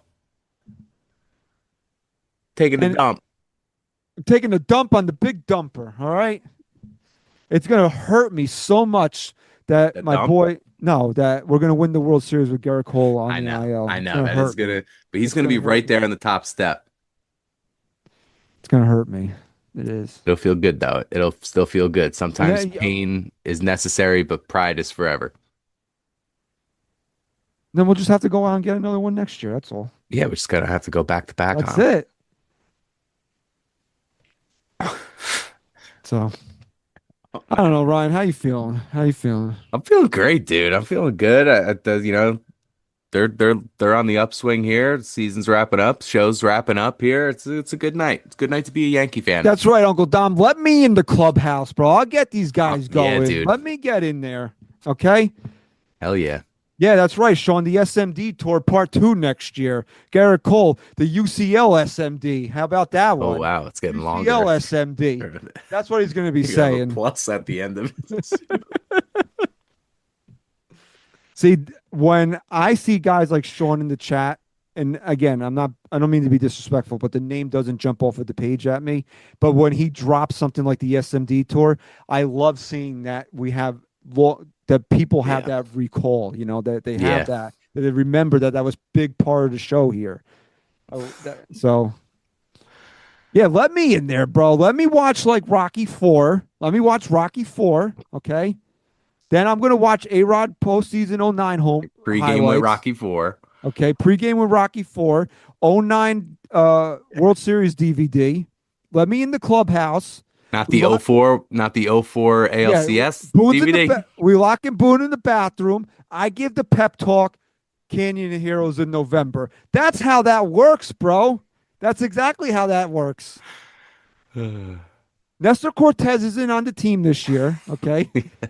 Taking a and dump. I'm taking a dump on the big dumper, all right? It's going to hurt me so much that the my dump? boy, no, that we're going to win the World Series with Garrett Cole on I know, the I L. I It's know. gonna That hurt is going me. to, but he's It's going to be gonna right hurt there me. on the top step. It's going to hurt me. It is. It'll feel good, though. It'll still feel good. Sometimes Yeah, yeah. pain is necessary, but pride is forever. Then we'll just have to go out and get another one next year. That's all. Yeah, we're just going to have to go back to back That's on. it. So, I don't know, Ryan. How you feeling? How you feeling? I'm feeling great, dude. I'm feeling good. I, I, the- you know, they're they're they're on the upswing here. The season's wrapping up. Show's wrapping up here. It's it's a good night. It's a good night to be a Yankee fan. That's right, Uncle Dom. Let me in the clubhouse, bro. I'll get these guys Oh, yeah, going. dude. Let me get in there. Okay? Hell yeah. Yeah, that's right, Sean. The S M D tour part two next year. Garrett Cole, the U C L S M D. How about that one? Oh wow, it's getting U C longer. L S M D. That's what he's going to be You have a saying. plus at the end of it. See, when I see guys like Sean in the chat, and again, I'm not, I don't mean to be disrespectful, but the name doesn't jump off of the page at me. But when he drops something like the S M D tour, I love seeing that we have lo- that people have Yeah. that recall, you know, that they have Yeah. that, that they remember that that was big part of the show here. Oh, that- so, yeah, let me in there, bro. Let me watch like Rocky Four. Let me watch Rocky Four. Okay. Then I'm gonna watch A-Rod postseason oh nine home Pre-game with highlights. Rocky Four. Okay, pregame with Rocky Four, oh nine uh, World Series D V D. Let me in the clubhouse. Not the Lock- oh four, not the oh four A L C S Boone's in D V D. the ba- we lock in Boone in the bathroom. I give the pep talk. Canyon of Heroes in November. That's how that works, bro. That's exactly how that works. Nestor Cortez isn't on the team this year. Okay.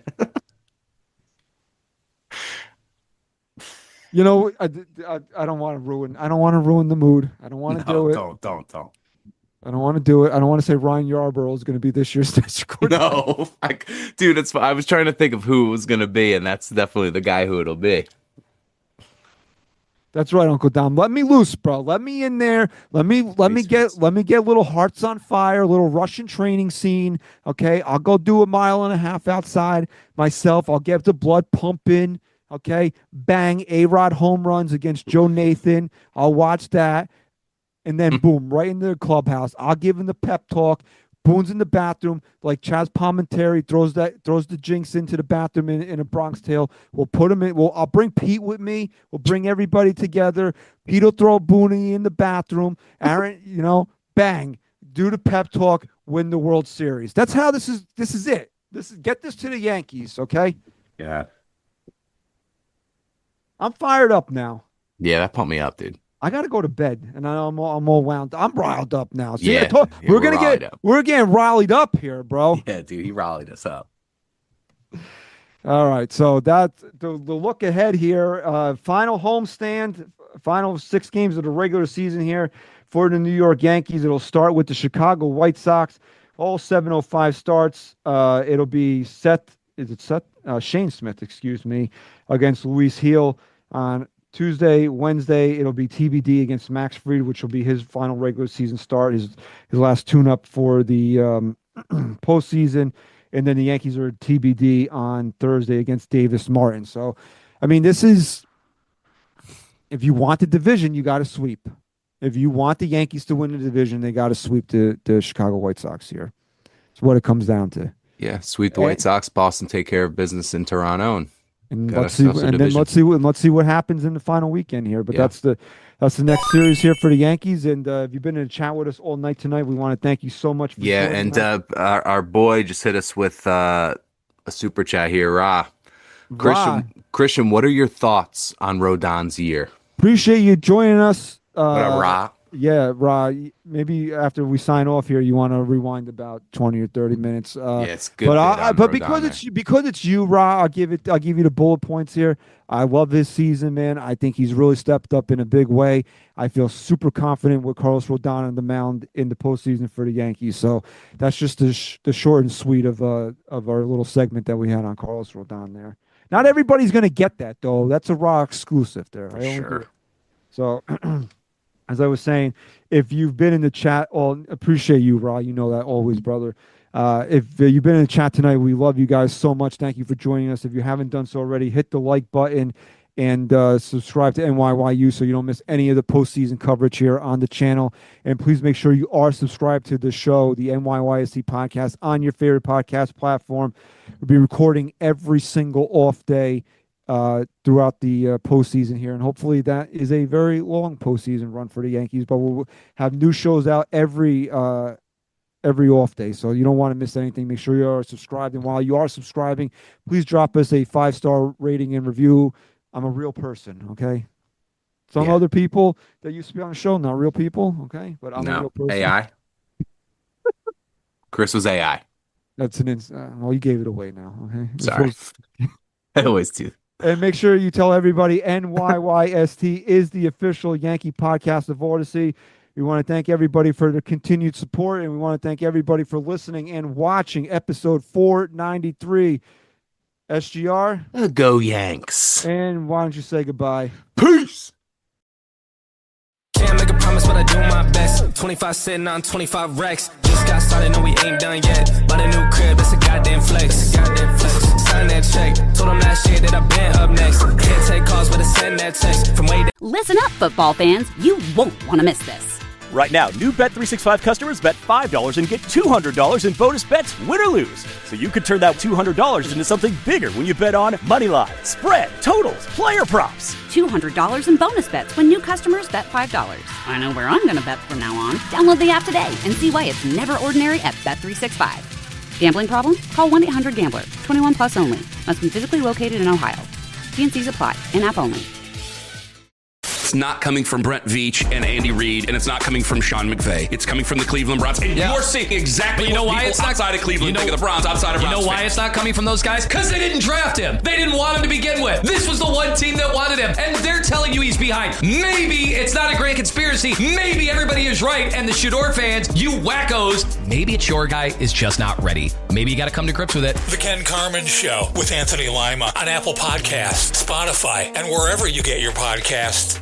You know, I, I, I don't want to ruin. I don't want to ruin the mood. I don't want to No, do it. don't, don't, don't. I don't want to do it. I don't want to say Ryan Yarborough is going to be this year's Nestor Cortez. No, I, dude, it's. I was trying to think of who it was going to be, and that's definitely the guy who it'll be. That's right, Uncle Dom. Let me loose, bro. Let me in there. Let me let me get let me get little hearts on fire, a little Russian training scene. Okay, I'll go do a mile and a half outside myself. I'll get the blood pumping. Okay, bang, A-Rod home runs against Joe Nathan. I'll watch that, and then boom, right into the clubhouse. I'll give him the pep talk. Boone's in the bathroom, like Chaz Palminteri throws that throws the jinx into the bathroom in, in a Bronx Tale. We'll put him in. We'll I'll bring Pete with me. We'll bring everybody together. Pete will throw Booney in the bathroom. Aaron, you know, bang, do the pep talk, win the World Series. That's how this is. This is it. This is get this to the Yankees, okay? Yeah. I'm fired up now. Yeah, that pumped me up, dude. I got to go to bed, and I'm all, I'm all wound. I'm riled up now. See, Yeah, I told, yeah, we're we're gonna riled get up. we're getting rallied up here, bro. Yeah, dude, he rallied us up. All right, so that's the, the look ahead here. Uh, final homestand, final six games of the regular season here for the New York Yankees. It'll start with the Chicago White Sox. All seven oh five starts. Uh, it'll be Seth. Is it Seth? Uh, Shane Smith, excuse me, against Luis Heel on Tuesday. Wednesday, it'll be T B D against Max Fried, which will be his final regular season start, his his last tune-up for the um, postseason. And then the Yankees are T B D on Thursday against Davis Martin. So, I mean, this is, if you want the division, you got to sweep. If you want the Yankees to win the division, they got to sweep the, the Chicago White Sox here. That's what it comes down to. Yeah, sweep the White Sox. Boston take care of business in Toronto, and, And got let's see, ourselves a and then division. let's see what let's see what happens in the final weekend here. But Yeah. that's the that's the next series here for the Yankees. And uh, if you've been in a chat with us all night tonight, we want to thank you so much. For Yeah, joining and us. uh, our, our boy just hit us with uh, a super chat here. Ra. Christian, Christian, what are your thoughts on Rodon's year? appreciate you joining us. Uh, What up, Ra? Yeah, Ra. Maybe after we sign off here, you want to rewind about twenty or thirty minutes. Uh, Yeah, it's good But bit I, on but Rodon because there. it's because it's you, Ra, I'll give it. I'll give you the bullet points here. I love this season, man. I think he's really stepped up in a big way. I feel super confident with Carlos Rodon on the mound in the postseason for the Yankees. So that's just the, sh- the short and sweet of uh of our little segment that we had on Carlos Rodon there. Not everybody's gonna get that though. That's a Ra exclusive there. For I only do sure. it. So, as I was saying, if you've been in the chat, all appreciate you, Ra. You know that always, brother. Uh, if uh, you've been in the chat tonight, we love you guys so much. Thank you for joining us. If you haven't done so already, hit the like button and uh, subscribe to N Y Y U so you don't miss any of the postseason coverage here on the channel. And please make sure you are subscribed to the show, the N Y Y S C podcast, on your favorite podcast platform. We'll be recording every single off day uh, throughout the uh, postseason here. And hopefully that is a very long postseason run for the Yankees. But we'll have new shows out every uh, every off day. So you don't want to miss anything. Make sure you are subscribed. And while you are subscribing, please drop us a five-star rating and review. I'm a real person, okay? Some Yeah. other people that used to be on the show, not real people, okay? But I'm a real No, person. A I. Chris was A I. That's an ins- uh, well, you gave it away now, okay? You're Sorry. supposed- I always do. And make sure you tell everybody N Y Y S T is the official Yankee podcast of Odyssey. We want to thank everybody for their continued support, and we want to thank everybody for listening and watching episode four ninety-three. S G R. Uh, go Yanks. And why don't you say goodbye? Peace. Can't make a promise, but I do my best. twenty-five sitting on twenty-five racks. Just got started, no, we ain't done yet. Bought a new crib, it's a goddamn flex. Goddamn flex. Sign that check. Told them last year that I've been up next. Can't take calls, but I send that text from way down. Listen up, football fans. You won't want to miss this. Right now, new Bet three sixty-five customers bet five dollars and get two hundred dollars in bonus bets, win or lose. So you could turn that two hundred dollars into something bigger when you bet on money line, spread, totals, player props. two hundred dollars in bonus bets when new customers bet five dollars. I know where I'm going to bet from now on. Download the app today and see why it's never ordinary at Bet three sixty-five. Gambling problem? Call one eight hundred gambler. twenty-one plus only. Must be physically located in Ohio. T and C's apply. In-app only. It's not coming from Brent Veach and Andy Reid, and it's not coming from Sean McVay. It's coming from the Cleveland Browns. And Yeah. you're seeing exactly But you know what why people it's not- outside of Cleveland you know- think of the Browns, outside of You Browns know why fans. it's not coming from those guys? Because they didn't draft him. They didn't want him to begin with. This was the one team that wanted him, and they're telling you he's behind. Maybe it's not a grand conspiracy. Maybe everybody is right, and the Shador fans, you wackos, maybe it's your guy is just not ready. Maybe you got to come to grips with it. The Ken Carmen Show with Anthony Lima on Apple Podcasts, Spotify, and wherever you get your podcasts.